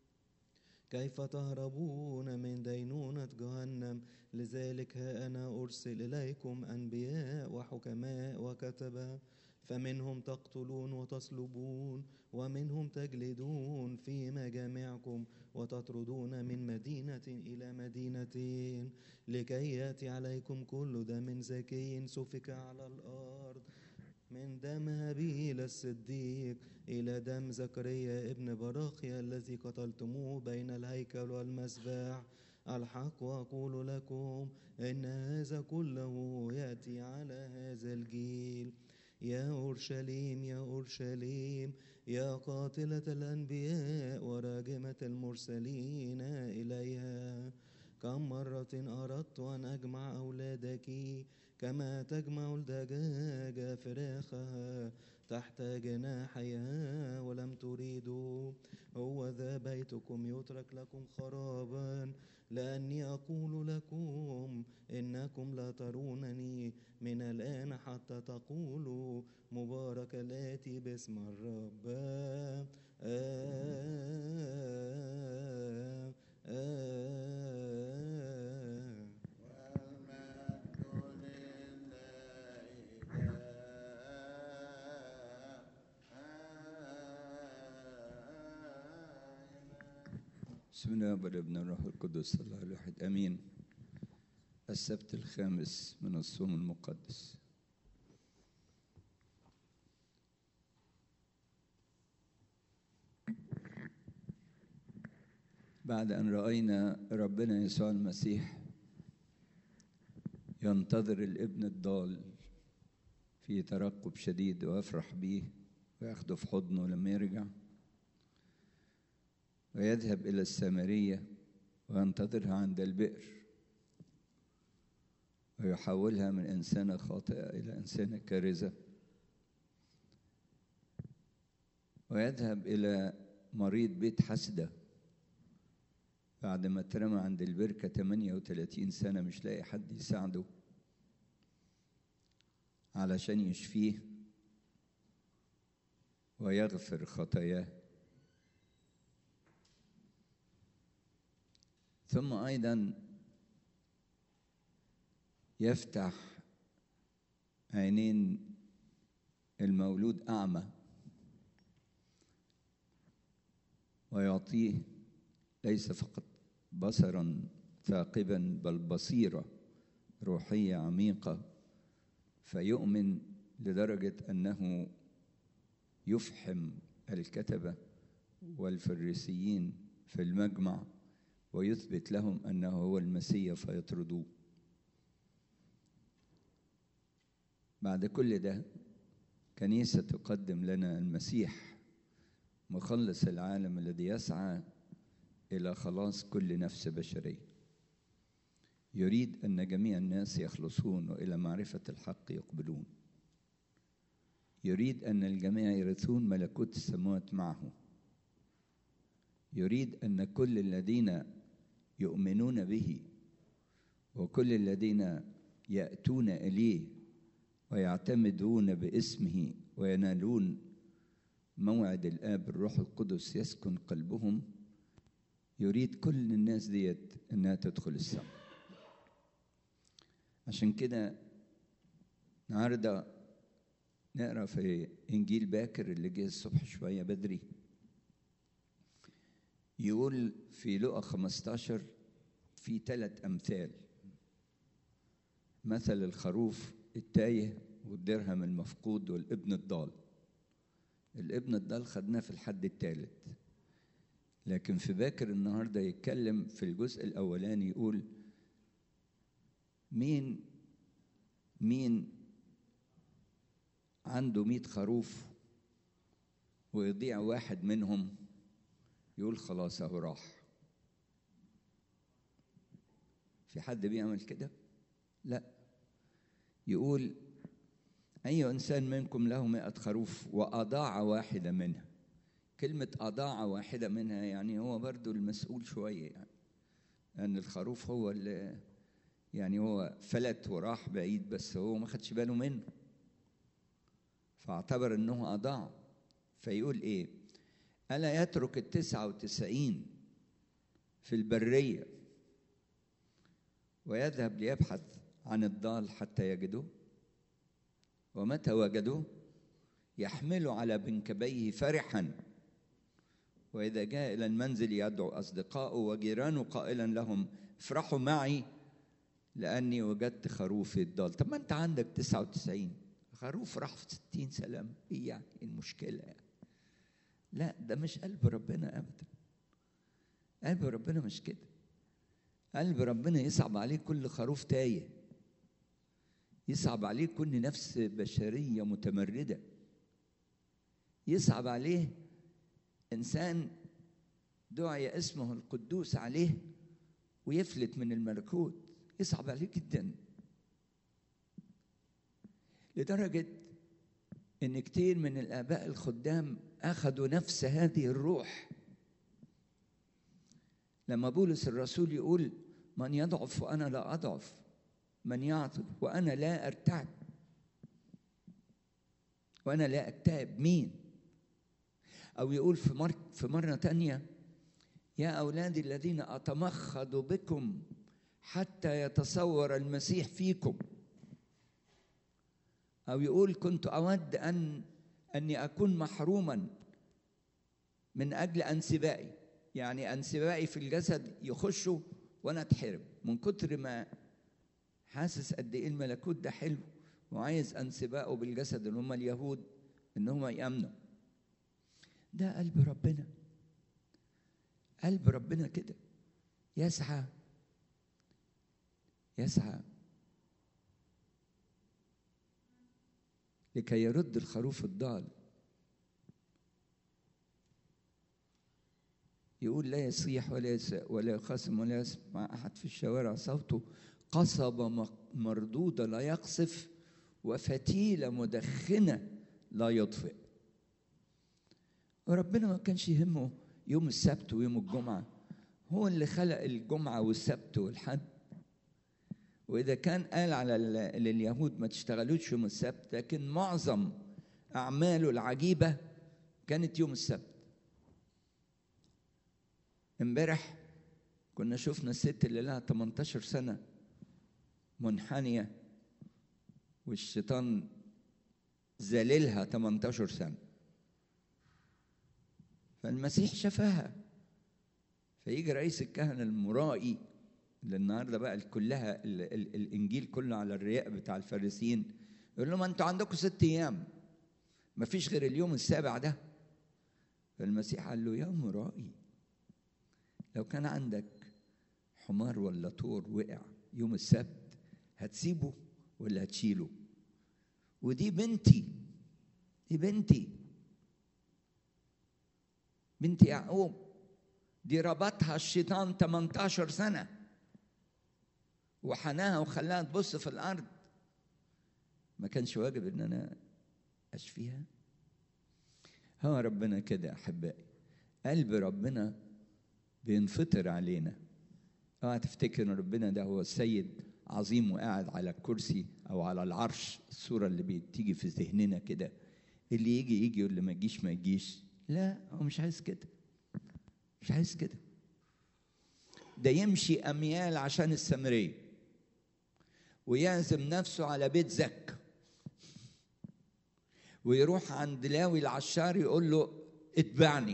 [SPEAKER 3] كيف تهربون من دينونة جهنم؟ لذلك ها أنا أرسل إليكم أنبياء وحكماء وكتبة، فمنهم تقتلون وتصلبون، ومنهم تجلدون في مجامعكم، وتطردون من مدينة إلى مدينة، لكي يأتي عليكم كل دم زكي سفك على الأرض، من دم هابيل الصديق إلى دم زكريا ابن براخيا الذي قتلتموه بين الهيكل والمسبح. الحق أقول لكم إن هذا كله يأتي على هذا الجيل. يا أورشليم يا أورشليم، يا قاتلة الأنبياء وراجمة المرسلين إليها، كم مرة أردت أن أجمع أولادك كما تجمع الدجاجة فراخها تحت جناحيها ولم تريدوا. هو ذا بيتكم يترك لكم خرابا، لأني أقول لكم إنكم لا ترونني من الآن حتى تقولوا مبارك الآتي باسم الرب.
[SPEAKER 1] بسم الله والابن الروح القدس الله الواحد امين. السبت الخامس من الصوم المقدس. بعد ان راينا ربنا يسوع المسيح ينتظر الابن الضال في ترقب شديد ويفرح به وياخده في حضنه لما يرجع، ويذهب إلى السامرية وينتظرها عند البئر ويحولها من إنسانة خاطئة إلى إنسانة كارثة، ويذهب إلى مريض بيت حسدة بعد ما اترمى عند البركة 38 سنة مش لاقي حد يساعده علشان يشفيه ويغفر خطاياه. ثم أيضا يفتح عينين المولود أعمى ويعطيه ليس فقط بصرا ثاقبا بل بصيرة روحية عميقة، فيؤمن لدرجة أنه يفحم الكتبة والفريسيين في المجمع ويثبت لهم أنه هو المسيح فيطردوه. بعد كل ده كنيسة تقدم لنا المسيح مخلص العالم الذي يسعى إلى خلاص كل نفس بشرية، يريد أن جميع الناس يخلصون وإلى معرفة الحق يقبلون. يريد أن الجميع يرثون ملكوت السماوات معه. يريد أن كل الذين يؤمنون به وكل الذين يأتون إليه ويعتمدون باسمه وينالون موعد الآب الروح القدس يسكن قلبهم، يريد كل الناس ديت أنها تدخل السماء. عشان كده النهارده نقرأ في إنجيل باكر اللي جه الصبح شوية بدري، يقول في لقا 15 في 3 أمثال: مثل الخروف التايه والدرهم المفقود والابن الضال. الابن الضال خدناه في الحد الثالث، لكن في باكر النهارده يتكلم في الجزء الأولاني يقول مين عنده 100 خروف ويضيع واحد منهم، يقول خلاص اهو راح. في حد بيعمل كده؟ لا. يقول أي إنسان منكم له 100 خروف وأضاع واحدة منها. كلمة أضاع واحدة منها يعني هو برضو المسؤول شوية، يعني لأن الخروف هو اللي يعني هو فلت وراح بعيد، بس هو ما خدش باله منه فاعتبر أنه أضاع. فيقول إيه؟ ألا يترك 99 في البرية ويذهب ليبحث عن الضال حتى يجده، ومتى وجده يحمله على منكبيه فرحا، وإذا جاء إلى المنزل يدعو أصدقائه وجيرانه قائلا لهم افرحوا معي لأني وجدت خروفي الضال. طب ما أنت عندك 99 خروف راح في 60 سلام، إيه يعني المشكلة يعني؟ لا، ده مش قلب ربنا أبدا. قلب ربنا مش كده. قلب ربنا يصعب عليه كل خروف تايه، يصعب عليه كل نفس بشرية متمردة، يصعب عليه إنسان دعي اسمه القدوس عليه ويفلت من الملكوت، يصعب عليه جدا، لدرجة إن كتير من الآباء الخدام أخذوا نفس هذه الروح. لما بولس الرسول يقول من يضعف وأنا لا أضعف، من يعطل وأنا لا أرتعب، وأنا لا أكتئب، مين؟ أو يقول في مرة تانية يا أولادي الذين أتمخض بكم حتى يتصور المسيح فيكم. أو يقول كنت أود أني أكون محروما من أجل أنسبائي، يعني أنسبائي في الجسد يخشوا وأنا أتحرم، من كتر ما حاسس قد إيه الملكوت ده حلو وعايز أنسبائه بالجسد اللي هم اليهود إن هم يأمنوا. ده قلب ربنا. قلب ربنا كده يسعى لكي يرد الخروف الضال. يقول لا يصيح ولا يخاصم ولا يسمع أحد في الشوارع صوته، قصبة مردودة لا يقصف وفتيلة مدخنة لا يطفئ. وربنا ما كانش يهمه يوم السبت ويوم الجمعة، هو اللي خلق الجمعة والسبت والحد. وإذا كان قال على لليهود ما تشتغلوش يوم السبت، لكن معظم أعماله العجيبة كانت يوم السبت. امبارح كنا شفنا الست اللي لها 18 سنة منحنية والشيطان زللها 18 سنة، فالمسيح شفاها. فيجي رئيس الكهنة المرائي اللي النهارده بقى كلها الانجيل كله على الرياء بتاع الفارسيين، يقول لهم انتوا عندكم 6 ايام ما فيش غير اليوم السابع ده. فالمسيح قال له يا مرائي، لو كان عندك حمار ولا طور وقع يوم السبت هتسيبه ولا هتشيله؟ ودي بنتي، دي بنت يعقوب، دي ربطها الشيطان 18 سنة وحناها وخلاها تبص في الأرض. ما كانش واجب إن أنا أشفيها. هو ربنا كده أحبائي، قلب ربنا بينفطر علينا. اوعى تفتكر ان ربنا ده هو السيد عظيم وقاعد على الكرسي او على العرش، الصورة اللي بتيجي في ذهننا كده، اللي يجي واللي ما يجيش ما يجيش. لا، هو مش عايز كده، مش عايز كده. ده يمشي أميال عشان السامرية، ويعزم نفسه على بيت زكا، ويروح عند لاوي العشار يقول له اتبعني،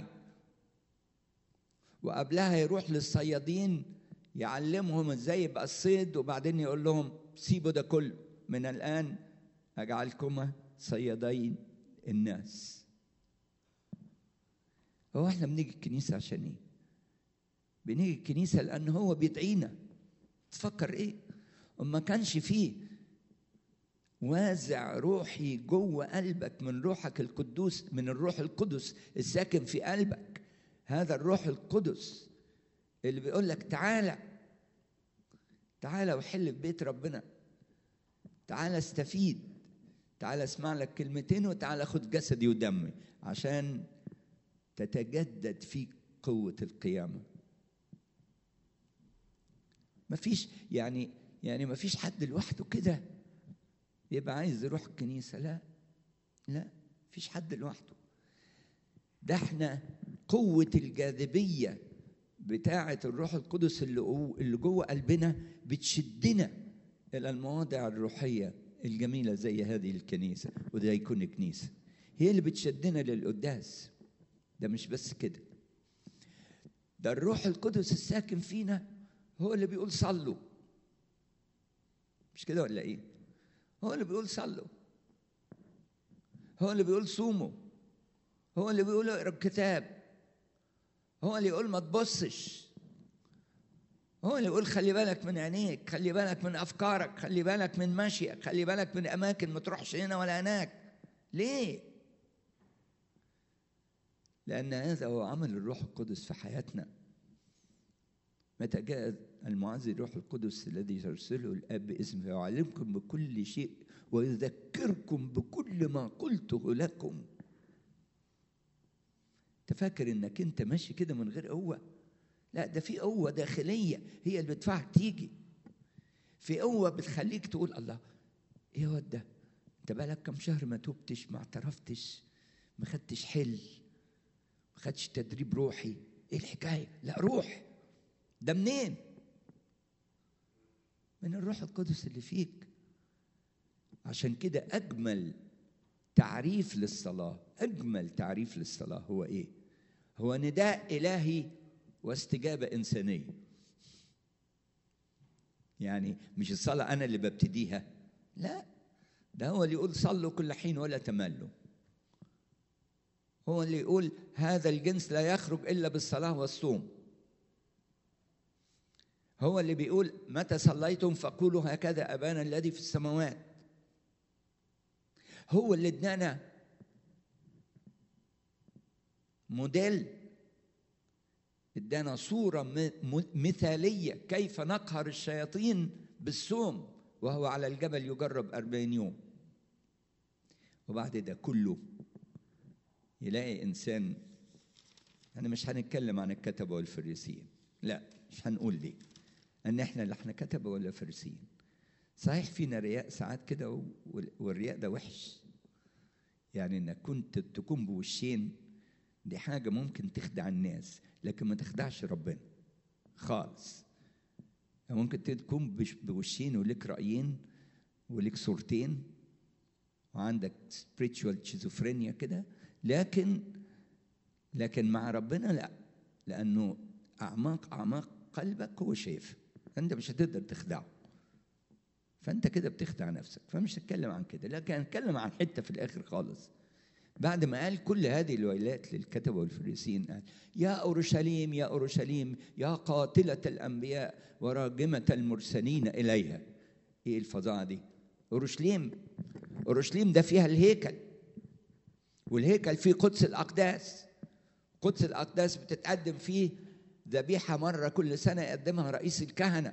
[SPEAKER 1] وقبلها يروح للصيادين يعلمهم ازاي يبقى الصيد، وبعدين يقول لهم سيبوا ده كله، من الآن أجعلكما صيادين الناس. هو احنا بنيجي الكنيسة عشان ايه؟ بنيجي الكنيسة لأن هو بيدعينا. تفكر ايه؟ وما كانش فيه وازع روحي جوه قلبك من روحك القدوس، من الروح القدس الساكن في قلبك، هذا الروح القدس اللي بيقول لك تعالى تعالى وحل في بيت ربنا، تعالى استفيد، تعالى اسمع لك كلمتين، وتعالى خد جسدي ودمي عشان تتجدد فيك قوة القيامة. مفيش يعني مفيش حد لوحده كده يبقى عايز يروح الكنيسة. لا مفيش حد لوحده. ده احنا قوة الجاذبية بتاعة الروح القدس اللي جوه قلبنا بتشدنا إلى المواضع الروحية الجميلة زي هذه الكنيسة، وده يكون كنيسة هي اللي بتشدنا للقداس. ده مش بس كده، ده الروح القدس الساكن فينا هو اللي بيقول صلوا. مش كده ولا ايه؟ هو اللي بيقول صلوا، هو اللي بيقول صوموا، هو اللي بيقول اقرا الكتاب، هو اللي يقول ما تبصش، هو اللي يقول خلي بالك من عينيك، خلي بالك من افكارك، خلي بالك من مشيك، خلي بالك من اماكن ما تروحش هنا ولا هناك. ليه؟ لان هذا هو عمل الروح القدس في حياتنا. متى جاء المعزي الروح القدس الذي يرسله الاب باسمه ويعلمكم بكل شيء ويذكركم بكل ما قلته لكم. تفكر انك انت ماشي كده من غير قوه؟ لا، ده في قوه داخليه هي اللي بتدفعك تيجي، في قوه بتخليك تقول الله ايه يا واد ده، انت بقالك كم شهر ما توبتش، ما اعترفتش، ما خدتش حل، ما خدتش تدريب روحي، ايه الحكايه؟ لا روح. ده منين؟ من الروح القدس اللي فيك. عشان كده أجمل تعريف للصلاة، أجمل تعريف للصلاة هو إيه؟ هو نداء إلهي واستجابة إنسانية. يعني مش الصلاة أنا اللي ببتديها، لا، ده هو اللي يقول صلوا كل حين ولا تملوا. هو اللي يقول هذا الجنس لا يخرج إلا بالصلاة والصوم. هو اللي بيقول متى صليتم فقولوا هكذا أبانا الذي في السماوات. هو اللي ادانا موديل، ادانا صورة مثالية كيف نقهر الشياطين بالصوم وهو على الجبل يجرب 40 يوم. وبعد ده كله يلاقي إنسان. أنا مش هنتكلم عن الكتبة والفريسيين، لا مش هنقول ليه أن إحنا لا إحنا كتبة ولا فريسيين. صحيح فينا رياء ساعات كده، والرياء ده وحش. يعني إنك كنت تكون بوشين دي حاجة ممكن تخدع الناس، لكن ما تخدعش ربنا خالص. ممكن تكون بوشين ولك رأيين ولك صورتين وعندك spiritual schizophrenia كده، لكن مع ربنا لا، لأنه أعماق قلبك هو شايف، أنت مش هتقدر تخدعه، فأنت كده بتخدع نفسك. فمش هتكلم عن كده، لكن هنتكلم عن حتة في الآخر خالص. بعد ما قال كل هذه الويلات للكتبة والفريسيين قال يا أورشليم يا أورشليم يا قاتلة الأنبياء وراجمة المرسلين إليها. إيه الفظاعة دي؟ أورشليم ده فيها الهيكل، والهيكل فيه قدس الأقداس. قدس الأقداس بتتقدم فيه ذبيحة مرة كل سنة يقدمها رئيس الكهنة،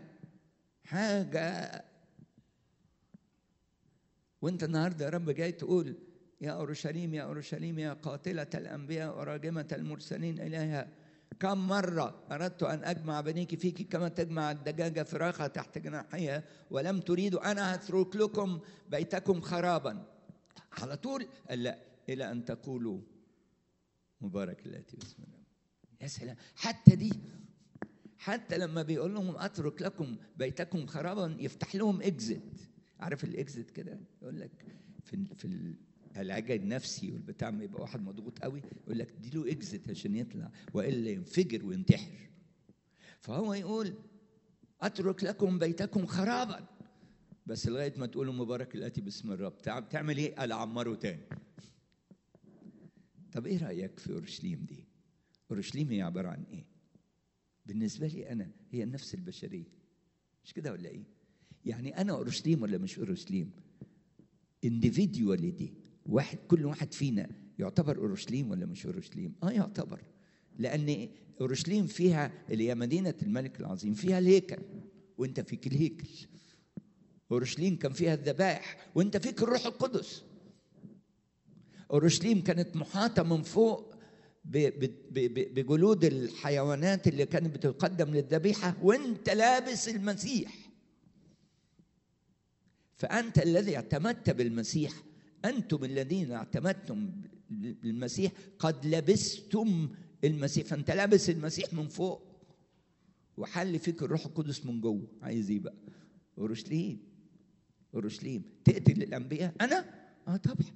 [SPEAKER 1] حاجة. وانت النهاردة يا رب جاي تقول يا أورشليم يا أورشليم يا قاتلة الأنبياء وراجمة المرسلين إليها، كم مرة أردت أن أجمع بنيك فيك كما تجمع الدجاجة فراخها تحت جناحها ولم تريدوا، أنا هترك لكم بيتكم خرابا. على طول قال لا، إلى أن تقولوا مبارك الآتي باسم الله. يا سلام، حتى دي، حتى لما بيقول لهم أترك لكم بيتكم خرابا يفتح لهم إكزت. عارف الإكزت كده؟ يقول لك في العلاج النفسي والبتاع، ما يبقى واحد مضغوط قوي يقول لك دي له إكزت عشان يطلع، وإلا ينفجر وينتحر. فهو يقول أترك لكم بيتكم خرابا، بس لغاية ما تقولوا مبارك الآتي باسم الرب. تعمل إيه؟ قال عمره تاني. طب إيه رأيك في أورشليم دي؟ أورشليم هي عبارة عن إيه؟ بالنسبة لي أنا هي النفس البشرية، مش كده ولا إيه؟ يعني أنا أورشليم ولا مش أورشليم؟ individually دي، واحد، كل واحد فينا يعتبر أورشليم ولا مش أورشليم؟ يعتبر، لأن أورشليم فيها اللي هي مدينة الملك العظيم، فيها الهيكل وأنت فيك الهيكل. أورشليم كان فيها الذبائح وأنت فيك الروح القدس. أورشليم كانت محاطة من فوق بجلود الحيوانات اللي كانت بتقدم للذبيحة وأنت لابس المسيح. فأنت الذي اعتمدت بالمسيح، أنتم الذين اعتمدتم بالمسيح قد لبستم المسيح. فأنت لابس المسيح من فوق وحل فيك الروح القدس من جوه. عايز ايه بقى؟ أورشليم. أورشليم تقتل الأنبياء؟ أنا؟ طبعا.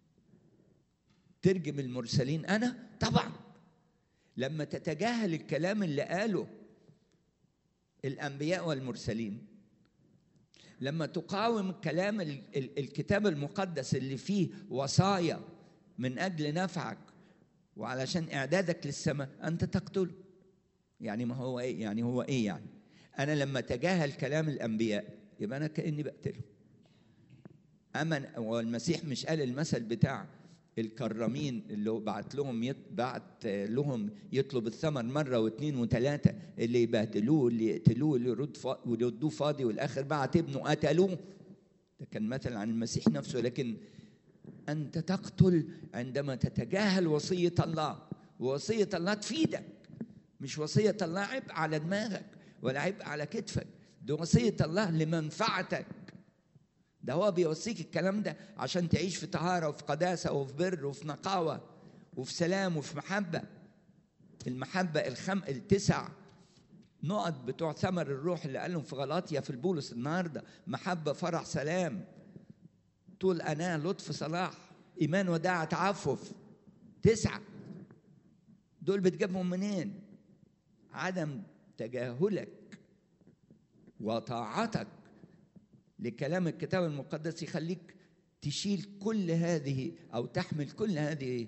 [SPEAKER 1] ترجم المرسلين؟ أنا؟ طبعا. لما تتجاهل الكلام اللي قاله الأنبياء والمرسلين، لما تقاوم كلام الكتاب المقدس اللي فيه وصايا من أجل نفعك وعلشان إعدادك للسماء، أنت تقتله. يعني ما هو إيه؟ يعني هو إيه يعني؟ أنا لما تجاهل كلام الأنبياء يبقى أنا كأني بقتله. أما والمسيح مش قال المثل بتاع الكرامين اللي هو بعت لهم يطلب الثمر مرة واثنين وثلاثة، اللي يبهدلوه، اللي يقتلوه، اللي يردوه فاضي، والآخر بعت ابنه قتلوه. ده كان مثل عن المسيح نفسه. لكن أنت تقتل عندما تتجاهل وصية الله. ووصية الله تفيدك، مش وصية الله عبء على دماغك ولا عبء على كتفك. ده وصية الله لمنفعتك. ده هو بيوصيك الكلام ده عشان تعيش في طهارة وفي قداسة وفي بر وفي نقاوة وفي سلام وفي محبة. المحبة التسع نقط بتوع ثمر الروح اللي قالهم في غلاطيا في البولس النهاردة: محبة، فرح، سلام، طول أناة، لطف، صلاح، إيمان، وداعة، تعفف. 9 دول بتجيبهم منين؟ عدم تجاهلك وطاعتك لكلام الكتاب المقدس يخليك تشيل كل هذه أو تحمل كل هذه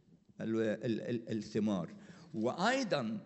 [SPEAKER 1] الثمار. وأيضا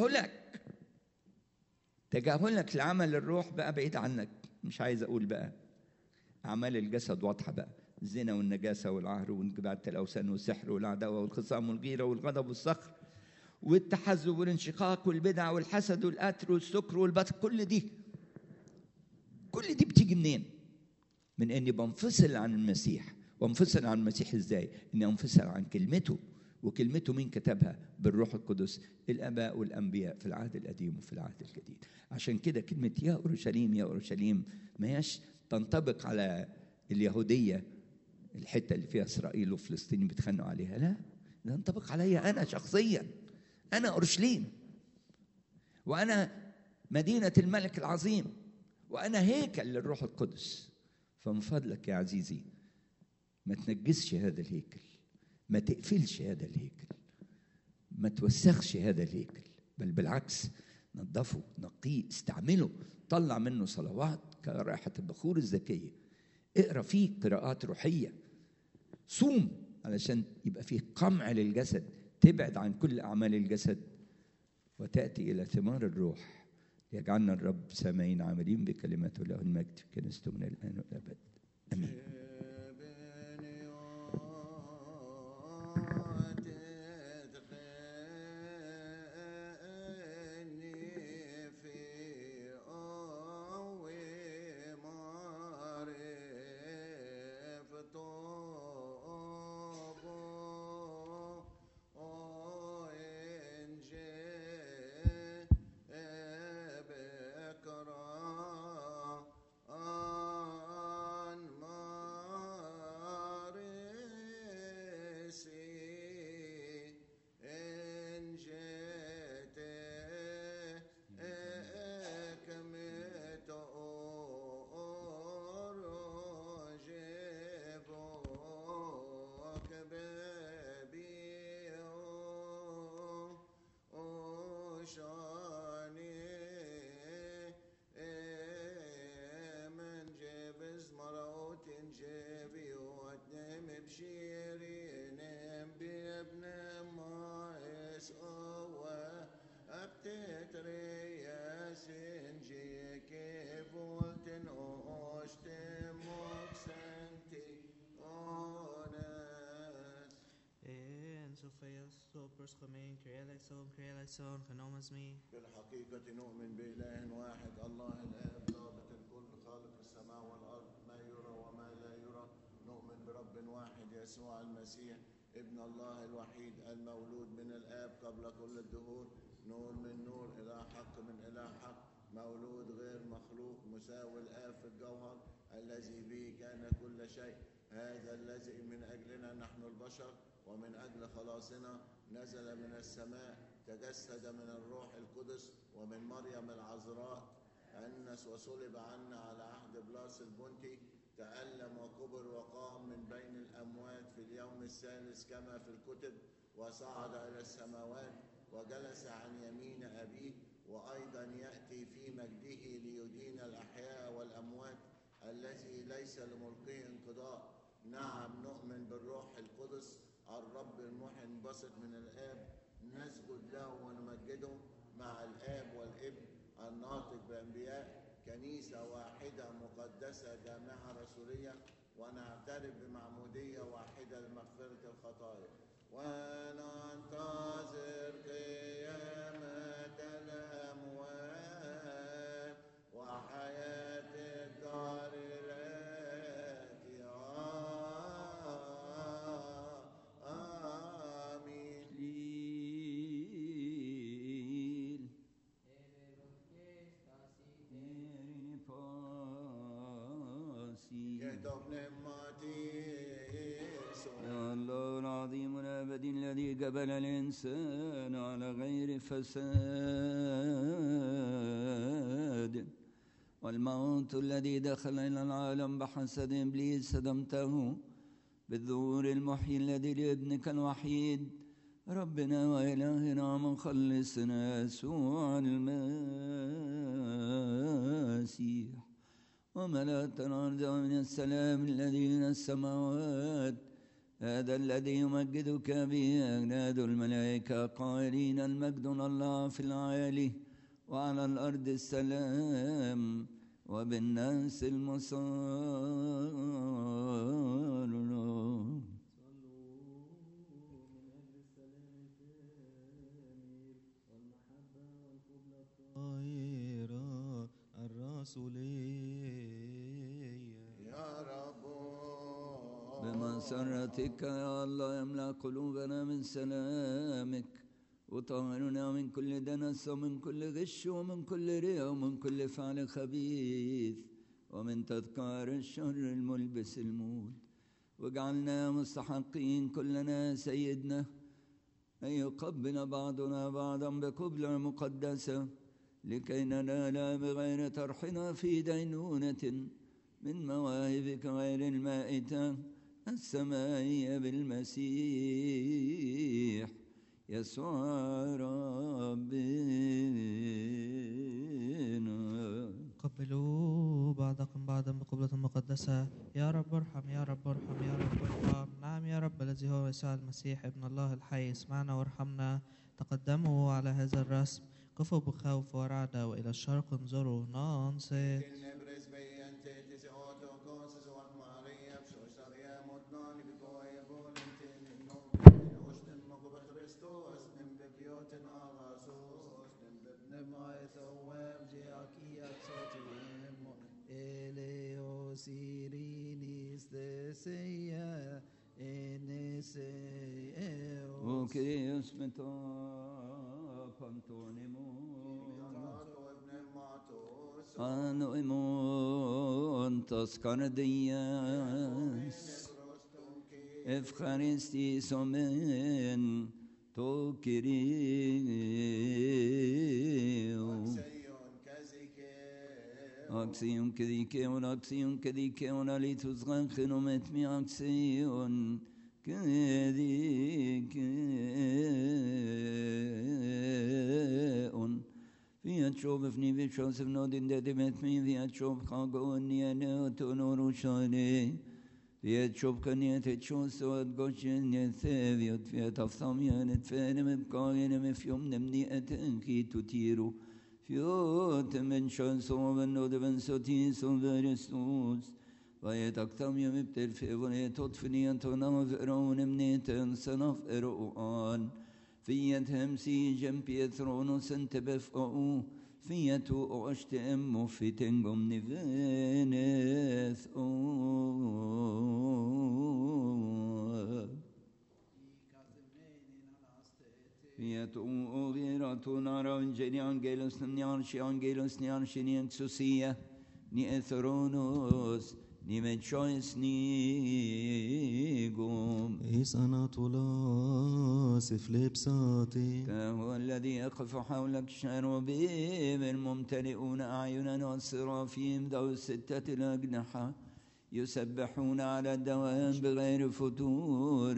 [SPEAKER 1] تجاهلك لعمل الروح بقى بعيد عنك. مش عايز أقول بقى أعمال الجسد واضحة بقى: الزنا والنجاسة والعهر وانقباض الأوثان والسحر والعداوة والخصام والغيرة والغضب والصخر والتحزب والانشقاق والبدع والحسد والقتل والسكر والبطر. كل دي بتيجي منين؟ من اني بنفصل عن المسيح. وانفصل عن المسيح ازاي؟ اني انفصل عن كلمته. وكلمته مين كتبها؟ بالروح القدس، الاباء والانبياء في العهد القديم وفي العهد الجديد. عشان كده كلمه يا اورشليم يا اورشليم ما هياش تنطبق على اليهوديه، الحته اللي فيها اسرائيل وفلسطين بيتخانقوا عليها، لا، ده ينطبق عليا انا شخصيا. انا اورشليم، وانا مدينه الملك العظيم، وأنا هيكل للروح القدس. فمن فضلك يا عزيزي ما تنجسش هذا الهيكل، ما تقفلش هذا الهيكل، ما توسخش هذا الهيكل، بل بالعكس نظفه، نقيه، استعمله، طلع منه صلوات كرائحة البخور الزكية، اقرأ فيه قراءات روحية، صوم علشان يبقى فيه قمع للجسد، تبعد عن كل أعمال الجسد وتأتي إلى ثمار الروح. يجعلنا الرب سامعين عاملين بكلمته، له المجد في كنيسته من الآن والأبد. آمين.
[SPEAKER 7] Theos, Perschomein, Kyrieleison, Genomas me.
[SPEAKER 8] بالحقيقة نؤمن بإله واحد الله الآب ضابط الكل خالق السماء والأرض ما يرى وما لا يرى. نؤمن برب واحد يسوع المسيح ابن الله الوحيد المولود من الآب قبل كل الدهور، نور من نور، إله حق من إله حق، مولود غير مخلوق، مساوي الآب في الجوهر، الذي به كان كل شيء. هذا الذي من أجلنا نحن البشر ومن أجل خلاصنا نزل من السماء، تجسد من الروح القدس ومن مريم العذراء، أنس وصلب عنا على عهد بلاس البنطي، تألم وكبر وقام من بين الأموات في اليوم الثالث كما في الكتب، وصعد إلى السماوات وجلس عن يمين أبيه، وأيضا يأتي في مجده ليدين الأحياء والأموات، الذي ليس لملكه انقضاء. نعم نؤمن بالروح القدس الرب المحيي المنبسط من الآب، نسجد له ونمجده مع الآب والابن الناطق بأنبياء، كنيسة واحدة مقدسة جامعة رسولية، ونعترف بمعمودية واحدة لمغفرة الخطايا، وننتظر قيامة الأموات وحياة الدار الآتية. آمين.
[SPEAKER 1] يا الله العظيم الأبدي الذي قبل الإنسان على غير فساد، والموت الذي دخل إلى العالم بحسد إبليس صدمته بالظهور المحيي الذي لابنك الوحيد ربنا وإلهنا مخلصنا يسوع المسيح، وملأت الأرض من السلام الذي من السماوات، هذا الذي يمجدك به أجناد الملائكة قائلين المجد الله في العالي وعلى الأرض السلام وبالناس المسار.
[SPEAKER 8] يا رب
[SPEAKER 1] بمسرتك يا الله يملأ قلوبنا من سلامك، وطهرنا من كل دنس ومن كل غش ومن كل رياء ومن كل فعل خبيث ومن تذكار الشر الملبس الموت، واجعلنا مستحقين كلنا سيدنا أن يقبل بعضنا بعضا بقبلة مقدسة، لكي ننال بغير طرحنا في دينونة من مواهبك غير المائتة السمائية بالمسيح يسوع ربنا.
[SPEAKER 7] قبلوا بعضكم بعضا بقبلة مقدسة. يا رب ارحم، يا رب ارحم، يا رب ارحم. نعم يا رب الذي هو يسوع المسيح ابن الله الحي، اسمعنا وارحمنا. تقدموا على هذا الرسم، قفوا بخوف ورعدة، وإلى الشرق انظروا. نانسي
[SPEAKER 1] وكريس متى أنويمون تذكر دياس إفخارستي سومن توكريو أكسيون كذيكيون أكسيون كذيكيون لتزغن خنومت مي أكسيون كذيكيون فيها تشوف فني في شوسف نودين دادمت مي فيها تشوف خاقوني أنا تنور شاني فيها تشوف كنية تشوس وتقوشن يثابيت فيها تفصمي نتفانم بقاين مفيوم نمني أتنكي تتيرو فيوت من شانسو من نود من سوتي سوفرستوس ويتكتم يمبتل في ونيتطفني أنتنا فرعون منيتن سنف إرؤان فيتهم سي جنبي ثرونوس انتبفقوا فيتو أشتم في تنقم نفنث فيتو غيرة نارا جني أنجيلوس نيارشي أنجيلوس نيارشي نيانسوسية ني ثرونوس نيمتشويس نيقوم
[SPEAKER 3] إيسانا طولا سفليبساتي
[SPEAKER 1] هو الذي يقف حولك الشروبيم الممتلئون أعينا والسرافيم ذو الستة الأجنحة يسبحون على الدوام بغير فتور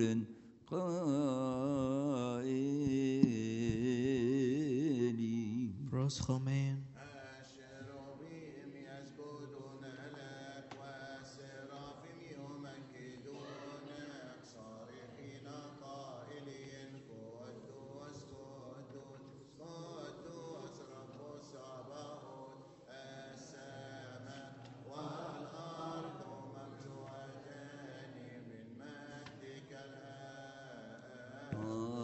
[SPEAKER 1] قائلين
[SPEAKER 5] بروسخومين
[SPEAKER 8] الشروبيم يسجدون لك والسرافيم يمجدونك صارخين قائلين قدوس قدوس قدوس رب الصباحوت السماء والأرض مملوءتان من مجدك الآن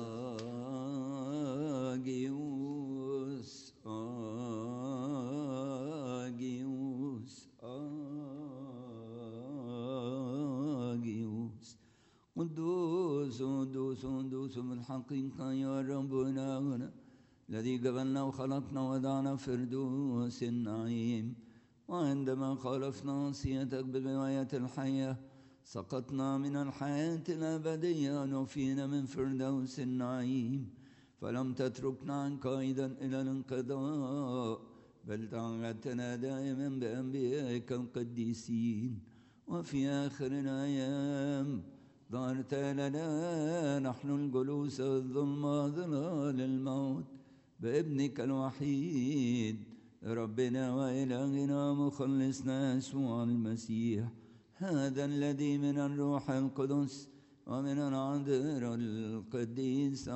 [SPEAKER 1] قدوس قدوس قدوس بالحقيقة يا ربنا الذي قبلنا وخلقنا وضعنا فردوس النعيم وعندما خالفنا وصيتك بالرواية الحية سقطنا من الحياة الأبدية ونفينا من فردوس النعيم فلم تتركنا عنك أيضا إلى الانقضاء بل تعهدتنا دائما بأنبيائك القديسين وفي آخر الأيام ظهرت لنا نحن الجلوس الظلمة ظلال الموت بابنك الوحيد ربنا وإلهنا مخلصنا يسوع المسيح هذا الذي من الروح القدس ومن العذراء القديسة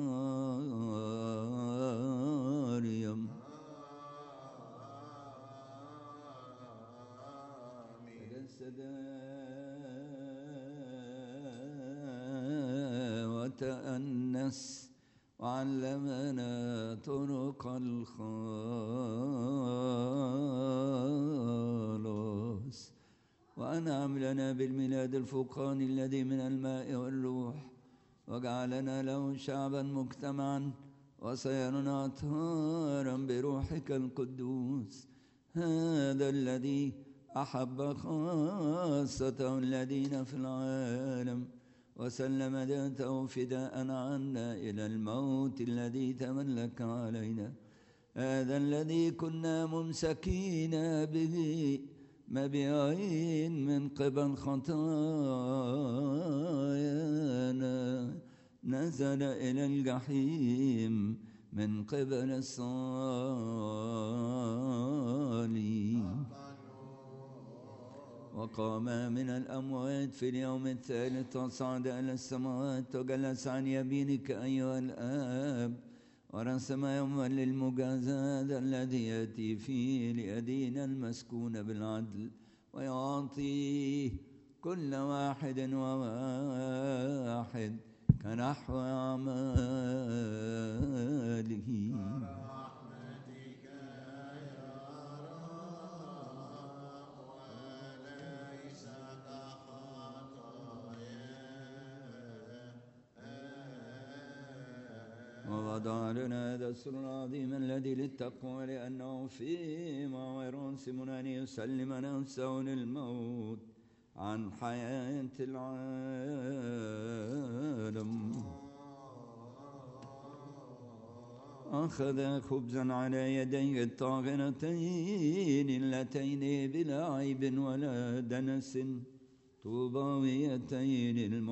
[SPEAKER 1] مريم وتأنس وعلمنا طرق الخلاص وأنعم لنا بالميلاد الفوقاني الذي من الماء والروح وجعلنا له شعبا مجتمعا وسيرنا أطهارا بروحك القدوس هذا الذي أحب خاصة الذين في العالم وسلم ذاته فداء عنا إلى الموت الذي تملك علينا هذا الذي كنا ممسكين به مبيعين من قبل خطايانا نزل إلى الجحيم من قبل الصالين وقام من الأموات في اليوم الثالث وصعد إلى السماوات وجلس عن يمينك أيها الآب ورسم يوما للمجازاة الذي يأتي فيه ليدين المسكون بالعدل ويعطي كل واحد وواحد كنحو أعماله ووضع لنا هذا السر العظيم الذي للتقوى لأنه فيما ويرسمنا أن يسلم نفسه للموت عن حياة العالم أخذ خبزا على يديه الطاغرتين اللتين بلا عيب ولا دنس طوباويتين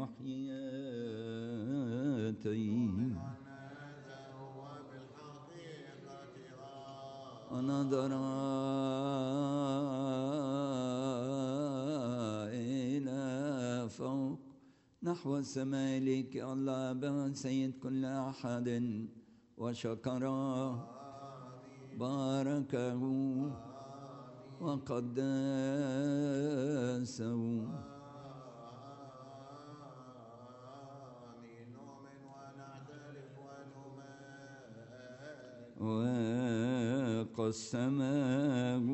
[SPEAKER 1] المحييتين ونظر إلى فوق نحو السماء لك الله أبا سيد كل أحد وشكره باركه وقداسه.
[SPEAKER 8] آمين. نؤمن ونعترف ونمات
[SPEAKER 1] وقسمه.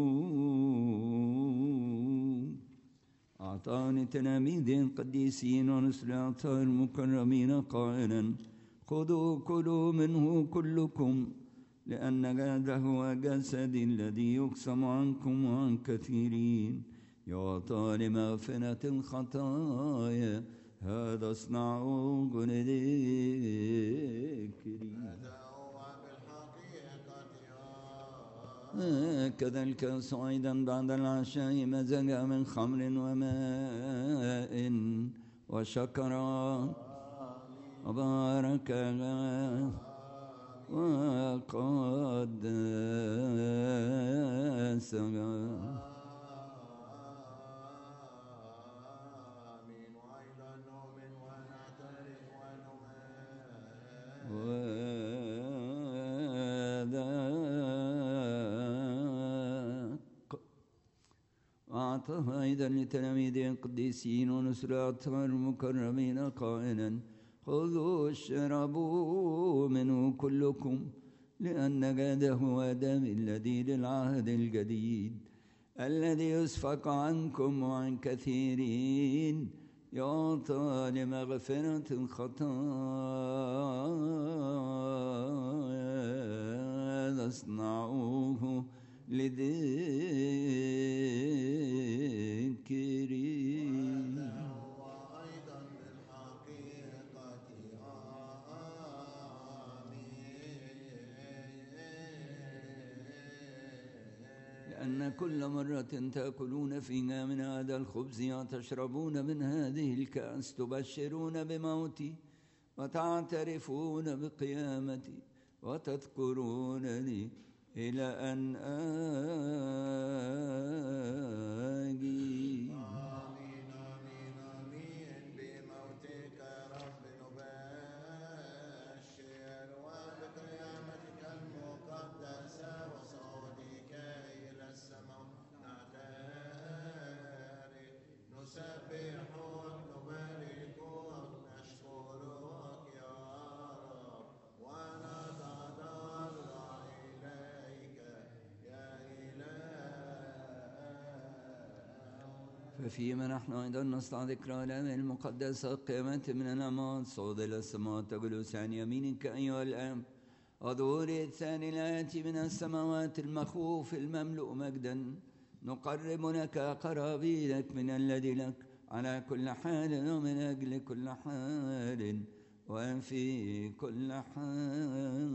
[SPEAKER 1] أعطاني تلاميذ قديسين ورسل أعطاه المكرمين قائلا: خذوا كلوا منه كلكم، لأن هذا هو جسدي الذي يقسم عنكم وعن كثيرين، يعطى لمغفرة الخطايا، هذا اصنعوه لذكري. هكذا الكأس أيضا بعد العشاء مزجا من خمر وماء وشكرا وباركها وقدسها.
[SPEAKER 8] آمين. وأيضا نؤمن ونعترف ونمات
[SPEAKER 1] وأعطاها أيضا لتلاميذه القديسين ونسل أعطاه المكرمين قائلا: خذوا اشربوا منه كلكم، لأن هذا هو دمي الذي للعهد الجديد الذي يسفك عنكم وعن كثيرين، يعطى لمغفرة الخطايا، اصنعوه لذكري.
[SPEAKER 8] وأيضا بالحقيقة
[SPEAKER 1] لأن كل مرة تأكلون فيها من هذا الخبز وتشربون من هذه الكأس تبشرون بموتي وتعترفون بقيامتي وتذكرونني إلى أن آجي.
[SPEAKER 8] آمين آمين آمين. بموتك رب نبشر وبقيامتك المقدسة وصعودك إلى السماء نعترف نسبحك نباركك نشكرك يا رب ونتضرع إليك يا
[SPEAKER 1] ففيما نحن أيضا نصنع ذكرى الأيام المقدسة قيامة من الأموات، صعود إلى السماوات، جلوس عن يمينك أيها الآب، وظهور الثاني الآتي من السماوات المخوف المملوء مجدا، نقرب لك قرابينك من الذي لك على كل حال ومن أجل كل حال وفي كل حال.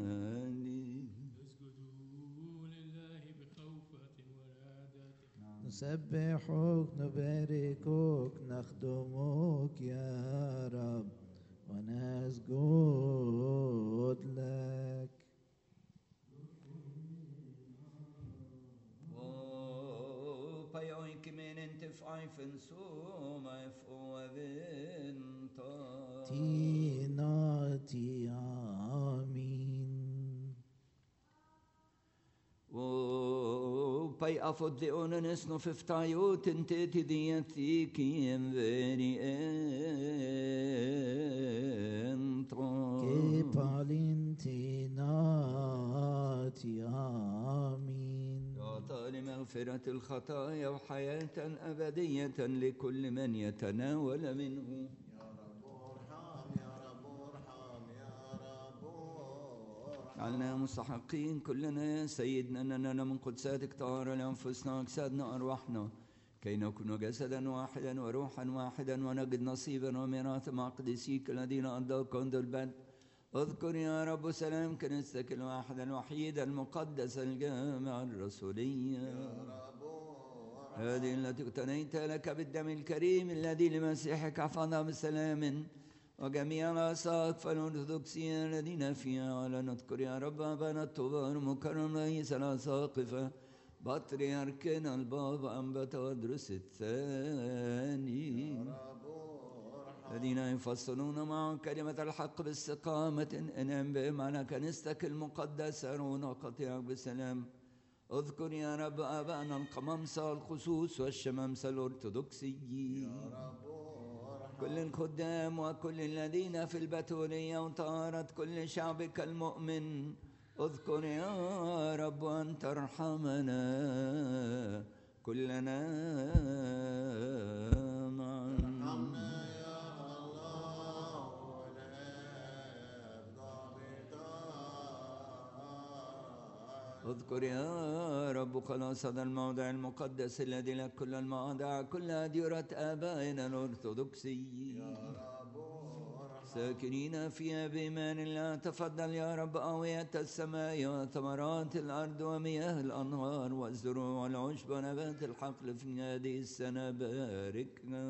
[SPEAKER 2] نسبحك نباركك نخدمك يا رب ونسجد لك.
[SPEAKER 1] Pajojk min inte fajfen så mig få vänta.
[SPEAKER 2] تيناتي آمين.
[SPEAKER 1] Paj afod de onenes no fiftajot inte till det thiken veri entro.
[SPEAKER 2] كيبالين تيناتي آمين.
[SPEAKER 1] يعطى لمغفرة الخطايا وحياة أبدية لكل من يتناول منه.
[SPEAKER 8] يا رب ارحم يا رب ارحم يا رب ارحم.
[SPEAKER 1] جعلنا مستحقين كلنا يا سيدنا أننا من قدساتك طهر لأنفسنا وأجسادنا وأرواحنا كي نكون جسدا واحدا وروحا واحدا ونجد نصيبا وميراثا مع قديسيك الذين أنضاك عند البدء. اذكر يا رب سلام كنيستك الواحدة الوحيدة المقدسة الجامعة الرسولية هذه التي اقتنيت لك بالدم الكريم الذي لمسيحك حفظها بسلام، وجميع الأساقفة الأرثوذكسية الذين فيها، ولا نذكر يا رب أبانا الطوبار المكرم رئيس الأساقفة بطريركنا البابا أنبا تودرس الثاني الذين يفصلون معه كلمة الحق باستقامة انعم بهم على كنيستك المقدسة رونقتها بسلام، اذكر يا رب آبائنا القمامسة الخصوص والشمامسة الأرثوذكسيين، كل الخدام وكل الذين في البتولية وطهارة كل شعبك المؤمن. اذكر يا رب أن ترحمنا كلنا معا. اذكر يا رب خلاص هذا الموضع المقدس الذي لك كل المواضع كل أديرة آبائنا الأرثوذكسيين ساكنين فيها بإيمان الله. تفضل يا رب أوية السماء وثمرات الأرض ومياه الأنهار والزروع والعشب ونبات الحقل في هذه السنة باركنا.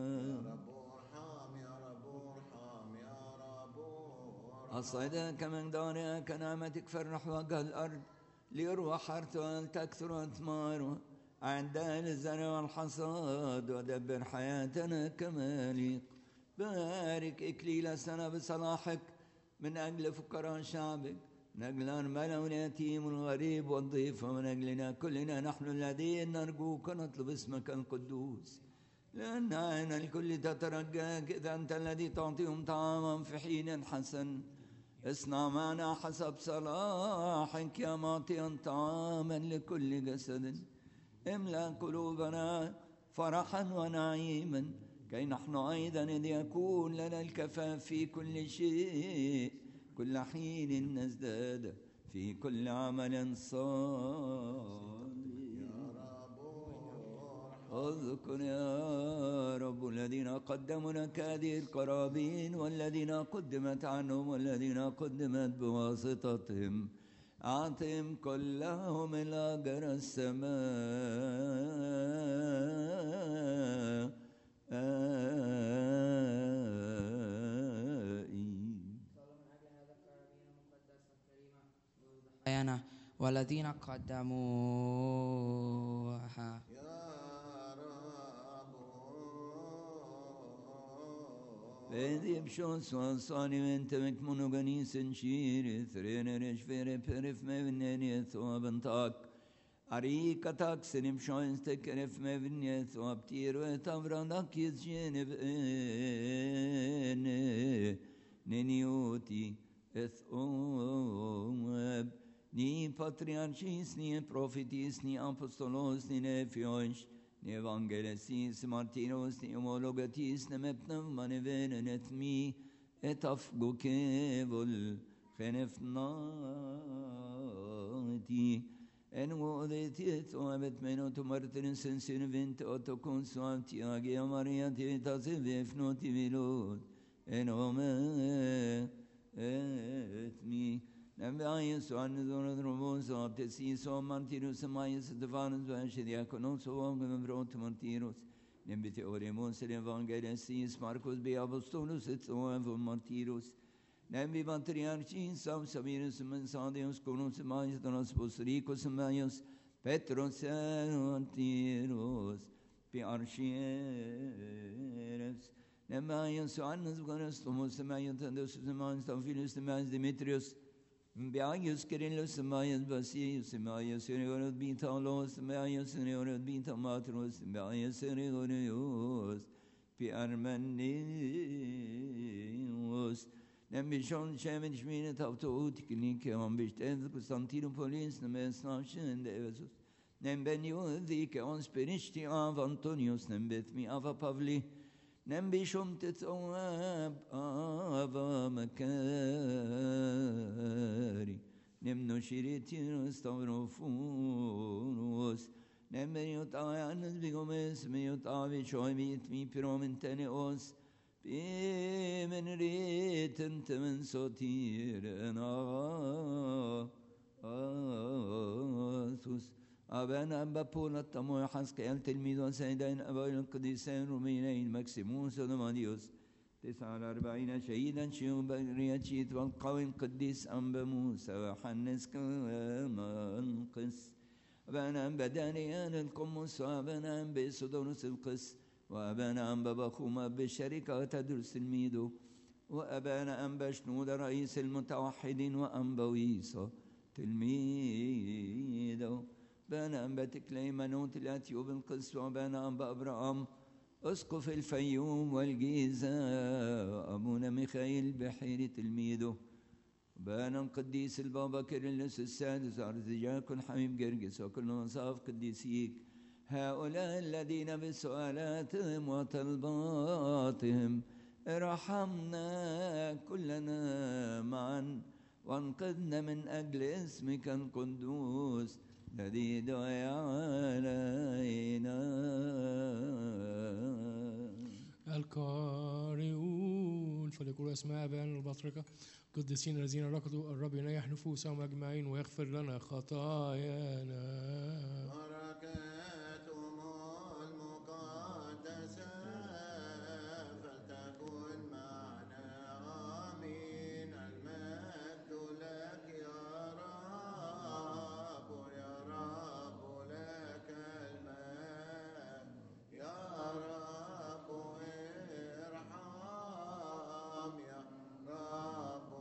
[SPEAKER 1] أصعدك من دارها كنعمتك فرح وجه الأرض ليروى حرثها تكثر أثمارها. أعدها للزرع والحصاد ودبر حياتنا كما يليق. بارك إكليل السنة بصلاحك من أجل فقراء شعبك، من أجل أرملة واليتيم والغريب والضيف، ومن أجلنا كلنا نحن الذين نرجوك ونطلب اسمك القدوس. لأن عين الكل تترجاك إذا أنت الذي تعطيهم طعاما في حين حسن. اصنع معنا حسب صلاحك يا معطيا طعاما لكل جسد. املأ قلوبنا فرحا ونعيما كي نحن أيضا إذ يكون لنا الكفاف في كل شيء كل حين نزداد في كل عمل صالح. اذكر يا رب الذين قدموا لك هذه القرابين والذين قدمت عنهم والذين قدمت بواسطتهم. أعطهم كلهم الأجر
[SPEAKER 5] السمائي والذين قدموها.
[SPEAKER 1] Vedip şos vansani ventemek monoganisin şiiri threnereş vere perif mevneniyet oabantak arikatak senim şoins tekeref mevniyet oabtir ve tavranak yizjenib ene nenioti ethomab ni patriarchis ni profitis ni apostolos ni nefiosh ni evangelisis Martinos ni homologatis nemepnem maneven etmi etafgu kevol khenefnati en udetit oabet menot martin sensin vent otokon suanti agia maria ti tasevefnoti vilot en ome etmi Nembayes anizon robos abtesis o martirus mayes devanus vashdiakonos o gembrot martirus nembite oremos evangelisis Marcos be apostolus et o martirus nembi patriarchis av savirus mensadios conos mayes donos posricos mayes Petros martirus pe archieres nembayes anizon gonostomos mayes tandos mayes tafilus mayes Demetrius Biaius Kirillus Maius Basius Maius Reorod Bitalos Maius Reorod Bitamatros Maius Reorius Piarmenius Nembishon Shemin Shmina Tautot Kinike Ambishten Constantinopolis Nemesnashin Devesus Nembenio Dike on Spiristi av Antonius Nembethmi Ava Pavli Nembishum Tetoab Ava Makari Nemno Shiritinos Taurofunos Nembeniot Ayanas Bigomes Meot Avi Shoimit Mi Piromenteneos Pimen Riten Temen Sotirena Asus أبانا أبا بولا التموي حسكيال تلميذ وسيدين أبوين القديسين رومينين مكسيموس ودماديوس 49 شهيدا شيو برياتشيت والقوي القديس أنبا موسى وحنس كما القس أبانا أنبا دانيال القمص وأبانا أنبا سدونس القس وأبانا أنبا بخوما بالشركة تدرس الميدو وأبانا أنبا شنود رئيس المتوحدين وأنبا ويسا تلميذو بان أنبا كليمنوت الأتيوب القس وبان أنبا أبرام أسقف الفيوم والجيزة أبونا ميخائيل بحيري تلميذه بان القديس البابا كيرلس السادس أرزجاكن حبيب جرجس وكل مصاف قديسيك هؤلاء الذين بسؤالاتهم وطلباتهم ارحمنا كلنا معا وانقذنا من أجل اسمك القدوس الذي دعي علينا.
[SPEAKER 4] القارئون فليقولوا أسماء آبائنا البطركة القديسين الذين ركضوا الرب ينيح نفوسهم أجمعين ويغفر لنا خطايانا.
[SPEAKER 8] بركاتهم المقدسة فلتكن معنا آمين. المجد لك يا رب يا رب لك المجد يا رب ارحم يا رب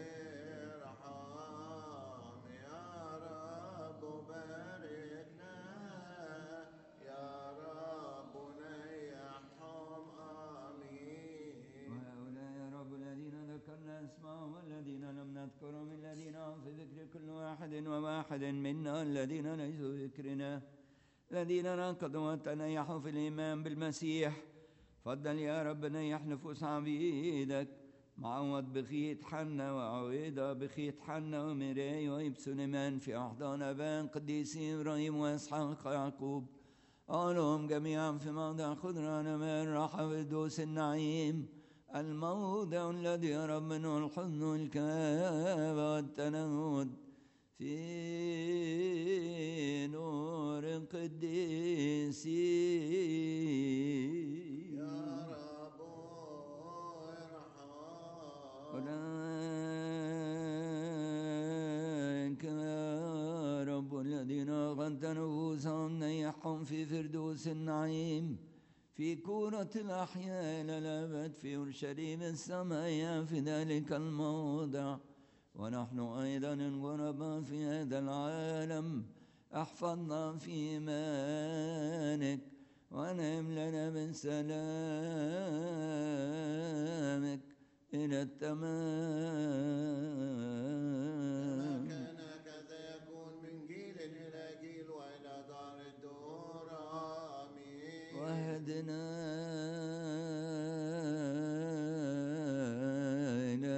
[SPEAKER 8] ارحم يا رب باركنا يا رب نيحهم آمين.
[SPEAKER 1] وهؤلاء يا رب الذين ذكرنا اسمهم والذين لم نذكرهم الذين هم في ذكر كل واحد وواحد منا الذين ليسوا ذكرنا الذين ركضوا وتنيحوا في الإيمان بالمسيح. فضل يا رب نيح نفوس عبيدك معوض بخيت حنا وعويدة بخيت حنا وميراي وإبسليمان في أحضان أبان قديسين إبراهيم وإسحاق ويعقوب أولهم جميعا في موضع خضران من راحة فردوس النعيم الموضع الذي يرى منه الحزن والكآبة والتنهد في نور قديسين.
[SPEAKER 8] يا رب ارحم
[SPEAKER 1] أولئك يا رب الذين أغنت نفوسهم نيحهم في فردوس النعيم في كورة الأحياء إلى الأبد في أورشليم السماء في ذلك الموضع. ونحن أيضا الغرباء في هذا العالم احفظنا في إيمانك وانعم لنا من سلامك إلى التمام.
[SPEAKER 8] كان كذا يكون من جيل إلى جيل وإلى دار الدور آمين.
[SPEAKER 1] وهدنا إلى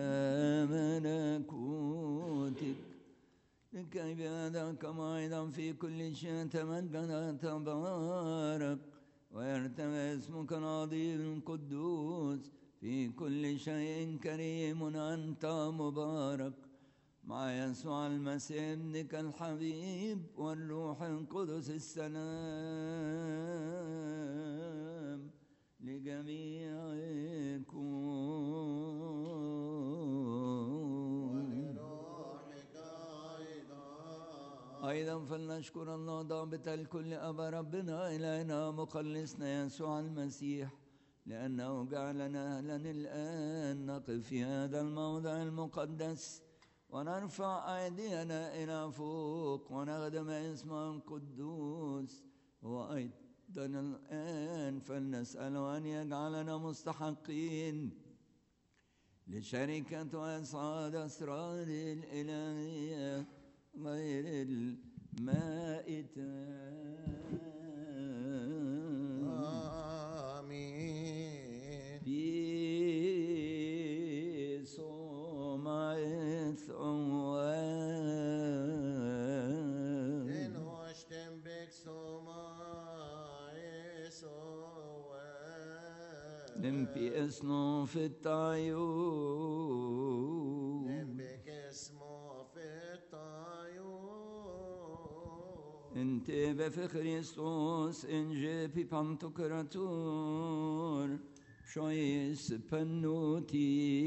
[SPEAKER 1] ملكوتك لكي بهذا كما أيضا في كل شيء تمجد تبارك ويرتفع اسمك العظيم القدوس في كل شيء كريم أنت مبارك مع يسوع المسيح ابنك الحبيب والروح القدس السلام لجميعكم. أيضا فلنشكر الله ضابط الكل أبا ربنا إلهنا مخلصنا يسوع المسيح لأنه جعلنا أهلا الآن نقف في هذا الموضع المقدس ونرفع أيدينا إلى فوق ونخدم اسمه القدوس. وأيضا الآن فلنسأله أن يجعلنا مستحقين لشركة وإسعاد أسرار الإلهية غير المائتة.
[SPEAKER 8] آمين.
[SPEAKER 1] في سمع ثوان
[SPEAKER 8] إن واشتم بك سمع ثوان
[SPEAKER 1] نم في أصناف الطيور
[SPEAKER 8] نم بك اسمه في الطيور
[SPEAKER 1] انت بفخريستوس انجي في بانتوكراتور شويس بنوتي.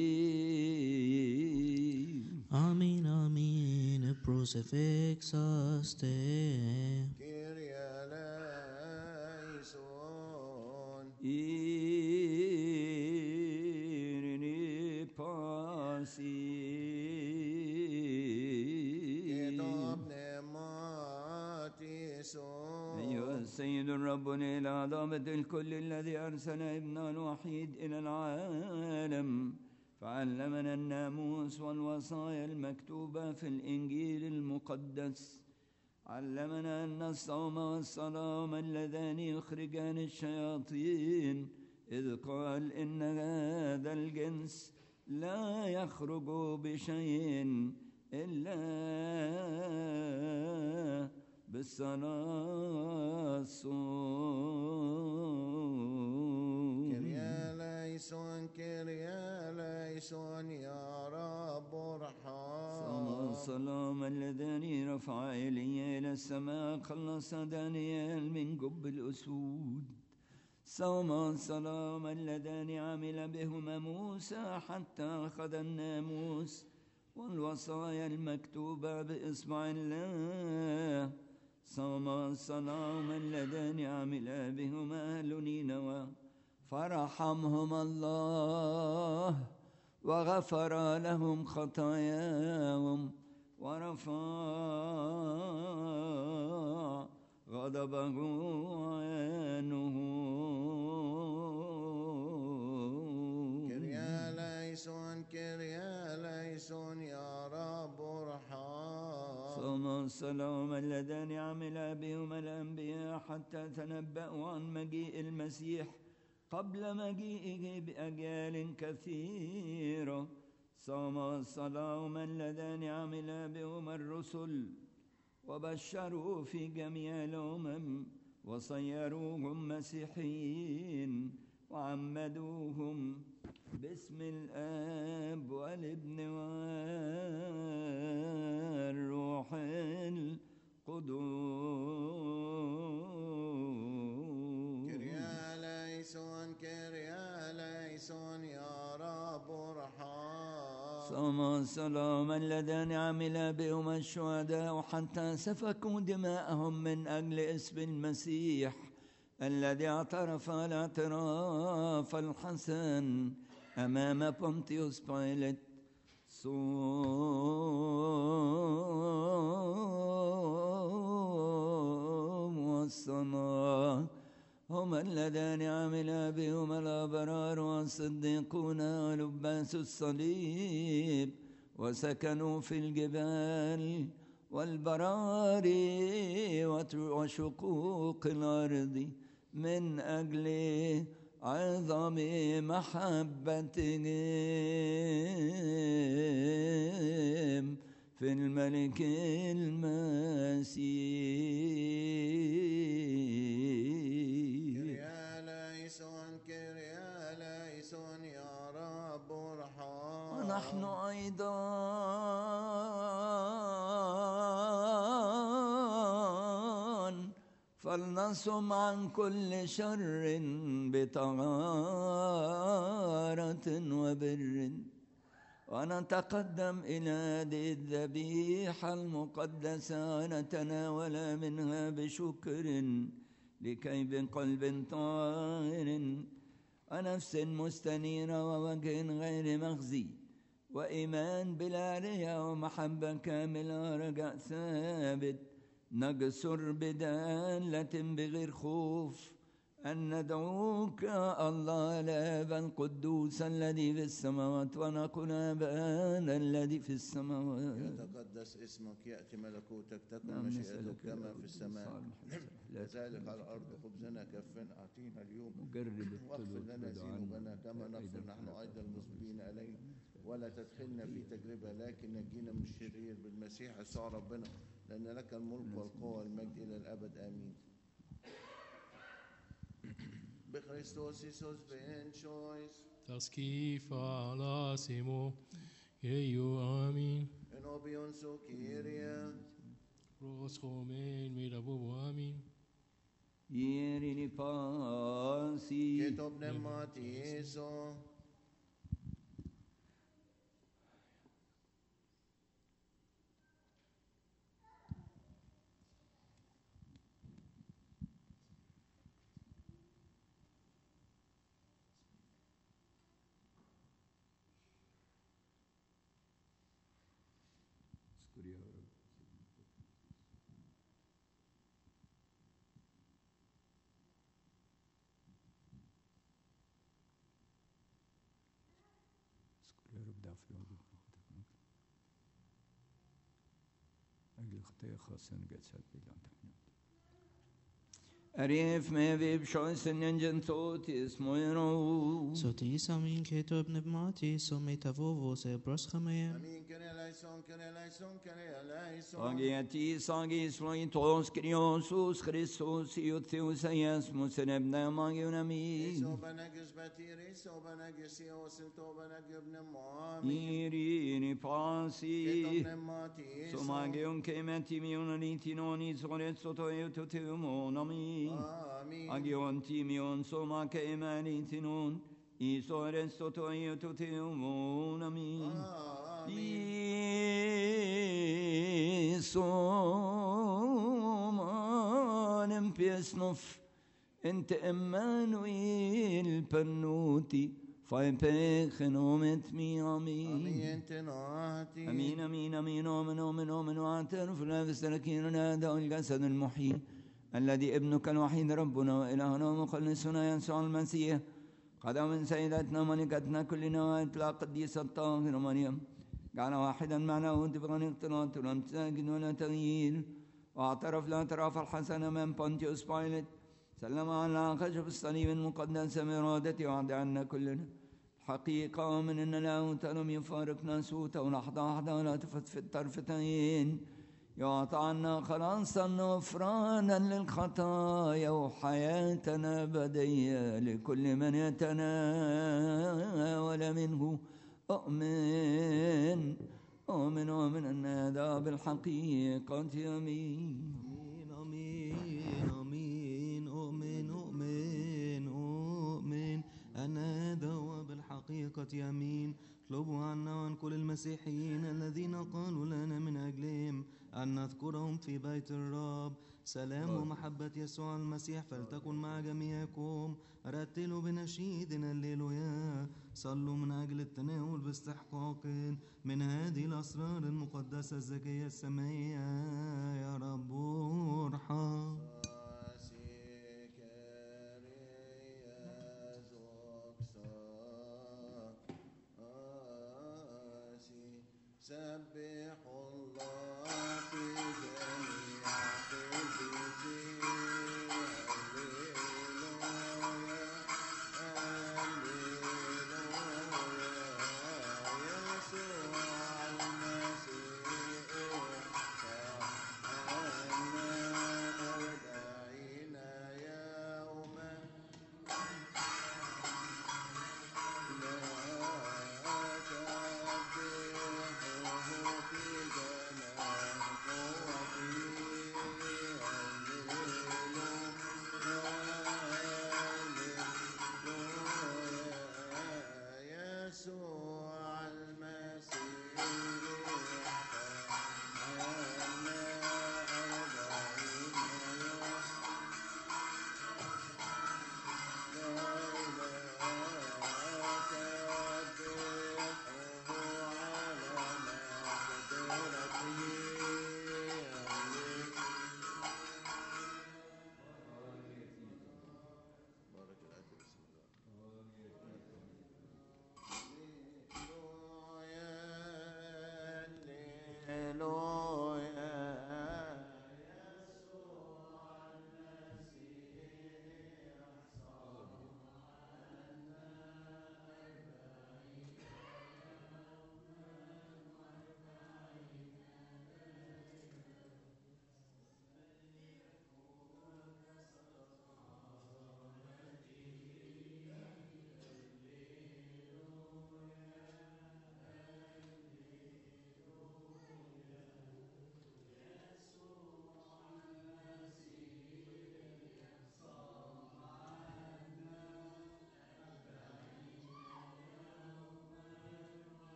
[SPEAKER 3] Amen, amen, crucifixus te.
[SPEAKER 8] Kyrie eleison
[SPEAKER 1] إيرني باسي
[SPEAKER 8] كتاب نعماتي
[SPEAKER 1] السيد الرب إلى ضابط الكل الذي أرسل ابنه الوحيد إلى العالم فعلمنا الناموس والوصايا المكتوبة في الإنجيل المقدس. علمنا أن الصوم والصلاة اللذان يخرجان الشياطين، إذ قال إن هذا الجنس لا يخرج بشيء إلا بالصلاة والصوم.
[SPEAKER 8] كريا ليسون كريا ليسون يا رب ارحم.
[SPEAKER 1] السلام الذي رفع إلي إلى السماء خلص دانيال من جب الأسود. السلام اللذان عمل بهما موسى حتى أخذ الناموس والوصايا المكتوبة بإصبع الله. السلام اللذان عمل بهما أهل نينوى فرحمهم الله وغفر لهم خطاياهم ورفع غضبه عنهم.
[SPEAKER 8] كريا ليسون يا رب ارحم.
[SPEAKER 1] السلام اللذان عمل بهما الأنبياء حتى تنبأوا عن مجيء المسيح قبل مجيئه بأجيال كثيرة. السلام اللذان عمل بهما الرسل وبشروا في جميع الأمم وصيروهم مسيحيين وعمدوهم باسم الآب والابن والروح القدس.
[SPEAKER 8] كريا ليسون يا رب ارحم.
[SPEAKER 1] السلام اللذان عمل بهما الشهداء حتى سفكوا دماءهم من أجل اسم المسيح الذي اعترف الاعتراف الحسن أمام بونتيوس بايلت. الصوم والصلاة هما اللذان عمل بهما الأبرار والصديقون ولباس الصليب وسكنوا في الجبال والبراري وشقوق الأرض من أجل عظم محبتهم في الملك المسيح.
[SPEAKER 8] كريا ليسون يا رب ارحم.
[SPEAKER 1] ونحن أيضا فلنصم عن كل شر بطهارة وبر ونتقدم إلى هذه الذبيحة المقدسة ونتناول منها بشكر لكي بقلب طاهر ونفس مستنيرة ووجه غير مخزي وإيمان بلا رياء ومحبة كاملة رجاء ثابت نجسر بدالة بغير خوف أن ندعوك الله الآب القدوس الذي في السماوات ونقول أبانا الذي في السماوات
[SPEAKER 8] يتقدس اسمك يأتي ملكوتك تكن مشيئتك كما في السماء كذلك على الأرض. خبزنا كفنا أعطينا اليوم واغفر لنا ذنوبنا كما نغفر نحن أيضا المذنبين إلينا ولا تدخلنا في تجربة لكن نجينا من الشرير بالمسيح يسوع ربنا لأن لك الملك والقوة والمجد إلى الأبد آمين. بخريستوس يسوس بإنشويس
[SPEAKER 4] تسكيفا لاسمو يو آمين.
[SPEAKER 8] إنوبيون سو كيريا
[SPEAKER 4] روس خومين ميرابو آمين.
[SPEAKER 1] يريني باسي
[SPEAKER 8] كتب نماتيسو
[SPEAKER 1] في وجود أجل خطية خاصة جسد بلا تحمل أريف ما في بشويس ننجن صوتي اسمه يرو
[SPEAKER 7] صوتي سامين كيتو ابن بماتي سومي تفوفو سيبروس خميان
[SPEAKER 8] Amin, Kyrie eleison, Kyrie eleison, Kyrie eleison.
[SPEAKER 1] Sagiati sagis loitos Christos Christos Iotheus Iesmus nebna magionami
[SPEAKER 8] Iso banagis batir, iso banagis ios, into banagib nemami.
[SPEAKER 1] Irini pasi
[SPEAKER 8] Ketom nemati, iso.
[SPEAKER 1] Somagion kementi mionaniti noni soretso toioto teumonami
[SPEAKER 8] Amin.
[SPEAKER 1] Agion timion soma kemaniti non Isoretso toioto teumonami
[SPEAKER 8] Amin.
[SPEAKER 1] Isoman pesnof Ente Emmanuel Pernuti Fai pechenomet mi amin
[SPEAKER 8] Amin, tenati.
[SPEAKER 1] أمين أمين أمين أمين أمين أمين واعترف نفس لكن هذا الجسد المحيي الذي ابنك الوحيد ربنا وإلهنا ومخلصنا يسوع المسيح قدم من سيدتنا ملكتنا كلنا وإطلاق قديسة الطاهرة مريم جعل واحدا معنا وتبغى اختلاط ولم تساجد ولا تغيير واعترف الاعتراف الحسن من بونتيوس بايلت سلم على خشب الصليب المقدس بإرادته وعد عنا كلنا حقيقة من أن لاهوت لم يفارقنا سوتا ولحظة واحدة ولا تفت في الطرفتين يعطى عنا خلاصا وغفرانا للخطايا وحياتنا أبدية لكل من يتناول منه أؤمن أؤمن أؤمن أن هذا بالحقيقة أمين
[SPEAKER 3] آمين آمين أؤمن أؤمن أؤمن أن هذا هو بالحقيقة يمين اطلبوا عنا وعن كل المسيحيين الذين قالوا لنا من أجلهم أن نذكرهم في بيت الرب سلام ومحبة يسوع المسيح فلتكن مع جميعكم رتلوا بنشيدنا الليلويا صلوا من أجل التناول باستحقاق من هذه الأسرار المقدسة الزكية السمائية يا رب ارحم
[SPEAKER 8] سبح الله في جميع قدسه هللويا هللويا يسوع المسيح صحنا 40 يوما لا تسبحه في جمال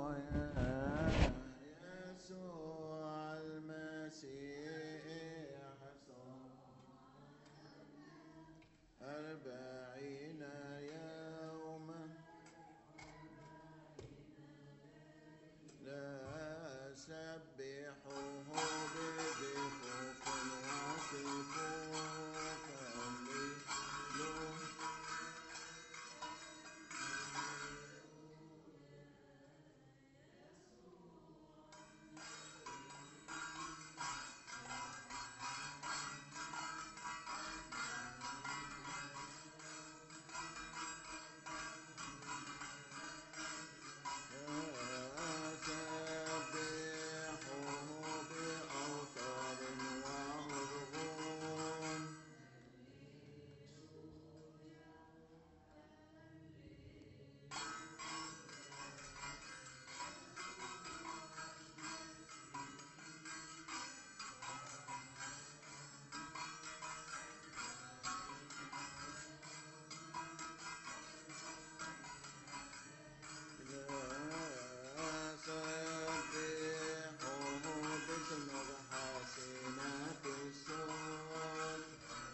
[SPEAKER 8] يسوع المسيح صام 40 يوما لا سبحوه بجفوف وصفوف هللويا سبحوه بأوتار وأرغون سبحوه بذنوب حسنات الصوت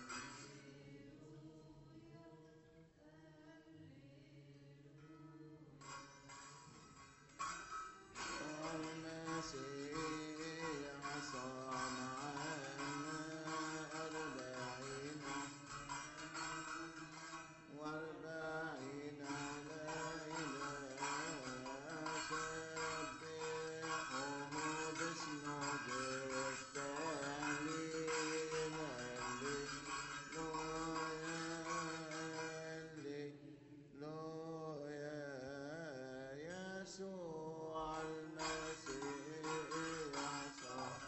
[SPEAKER 8] المسيح صام عنا 40 ليلة سبحوه باسمه بالتهليل هللويا يسوع المسيح صام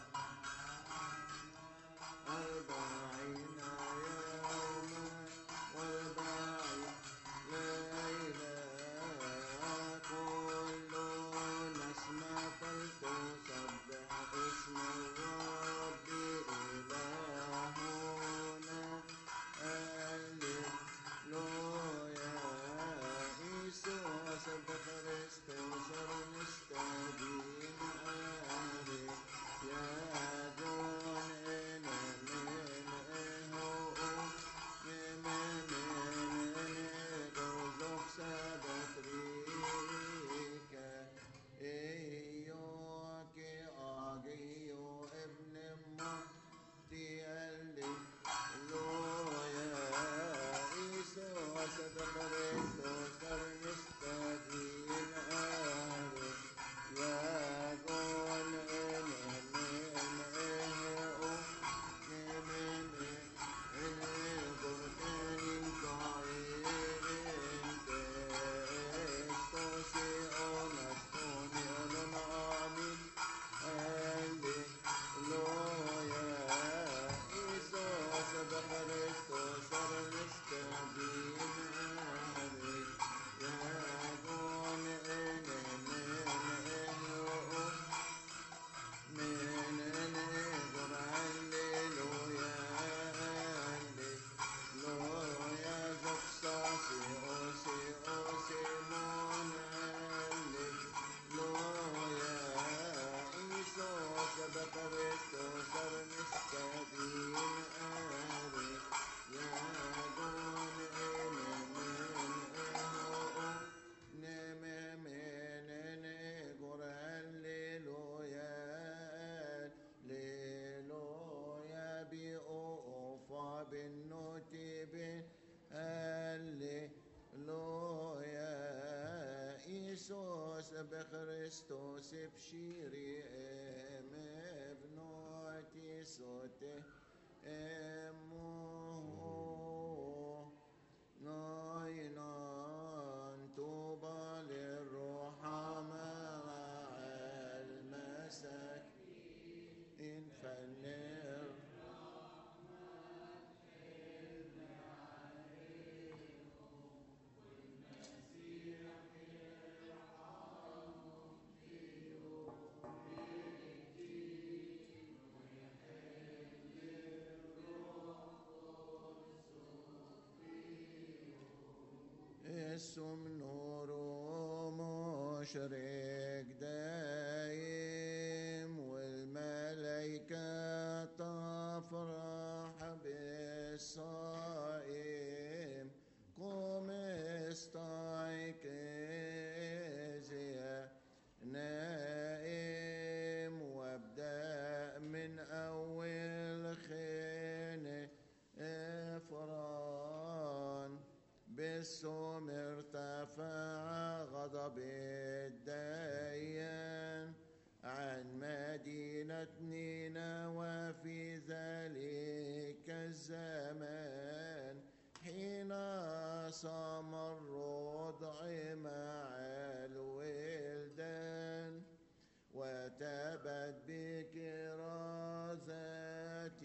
[SPEAKER 8] 40 يوما و40 ليلة كل نسمة فلتسبح اسم الرب إلهنا هللويا يسوع بخريستوس نستدين آله يا دون بخريستوس بشيري ابنوتي صوتي امه ناينان طوبى للرحماء المساكين فالنر مشرق دايم والملائكة تفرح بالصائم قم استيقظ يا نائم وابدأ من أول خين فران بالصوم ارتفع غضب الديان عن مدينة نينوى في ذلك الزمان حين صام الرضع مع الولدان وتابت بكرازات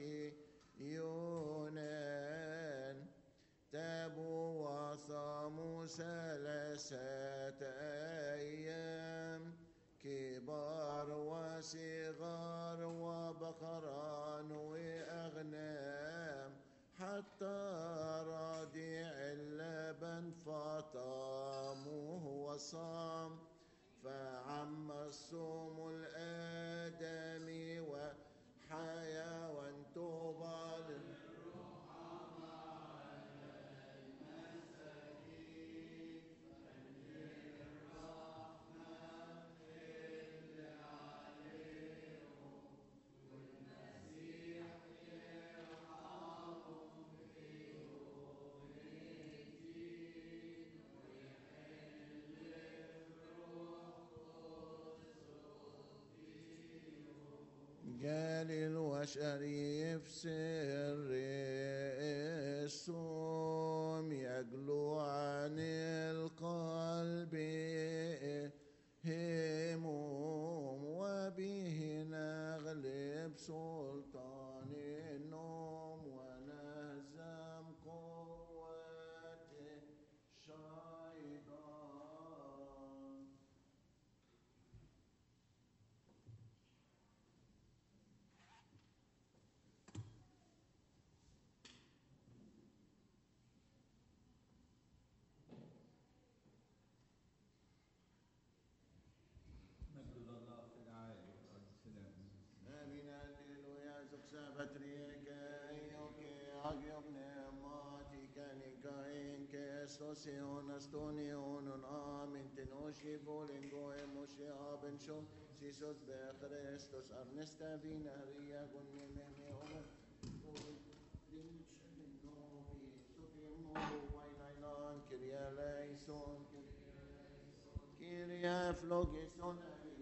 [SPEAKER 8] يونان تابوا وصاموا 3 أيام كبار وصغار وبقران وأغنام حتى رضيع اللبن فطاموه وصام فعم الصوم الآدمي وحيوان طوبى جليل وشريف سر الصوم يجلو عن القلب هموم وبه نغلب سلطان النوم ونهزم قوة الشيطان.
[SPEAKER 1] مجد الله في العالي والأرض سلام.
[SPEAKER 8] آمين هللويا زكسابت ريكايوكي أجيبني ماتي كانيكاين كاستوسيون أستونيون آمين تنوشي بولينغوي موشي آبن شو سيسوس بخريستوس أرنستا بينهريا قني مهمي أمو كريا ليسون كريا فلوغيسون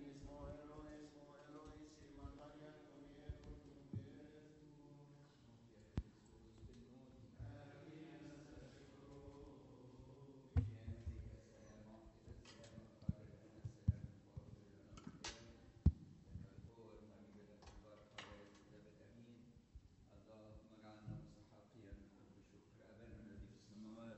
[SPEAKER 1] اللهم اجعلنا مستحقين بشكر أبانا الذي في السماوات.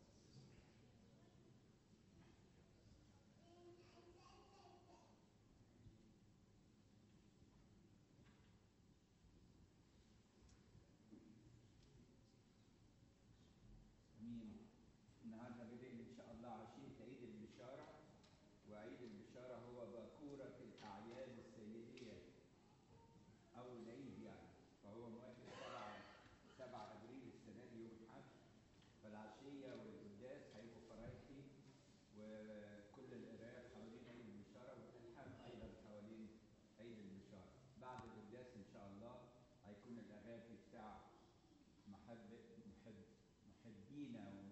[SPEAKER 1] امين. النهارده بالليل ان شاء الله عشيه عيد البشاره، وعيد البشاره هو باكوره الاعياد السيديه، اول عيد يعني، فهو موافق 7 ابريل السنه دي يوم الاحد، فالعشيه والقداس هيبقوا فرايحي، وكل القراءات حوالين عيد البشاره والالحان ايضا حوالين عيد البشاره. بعد القداس ان شاء الله هيكون الاغاني بتاع محبينا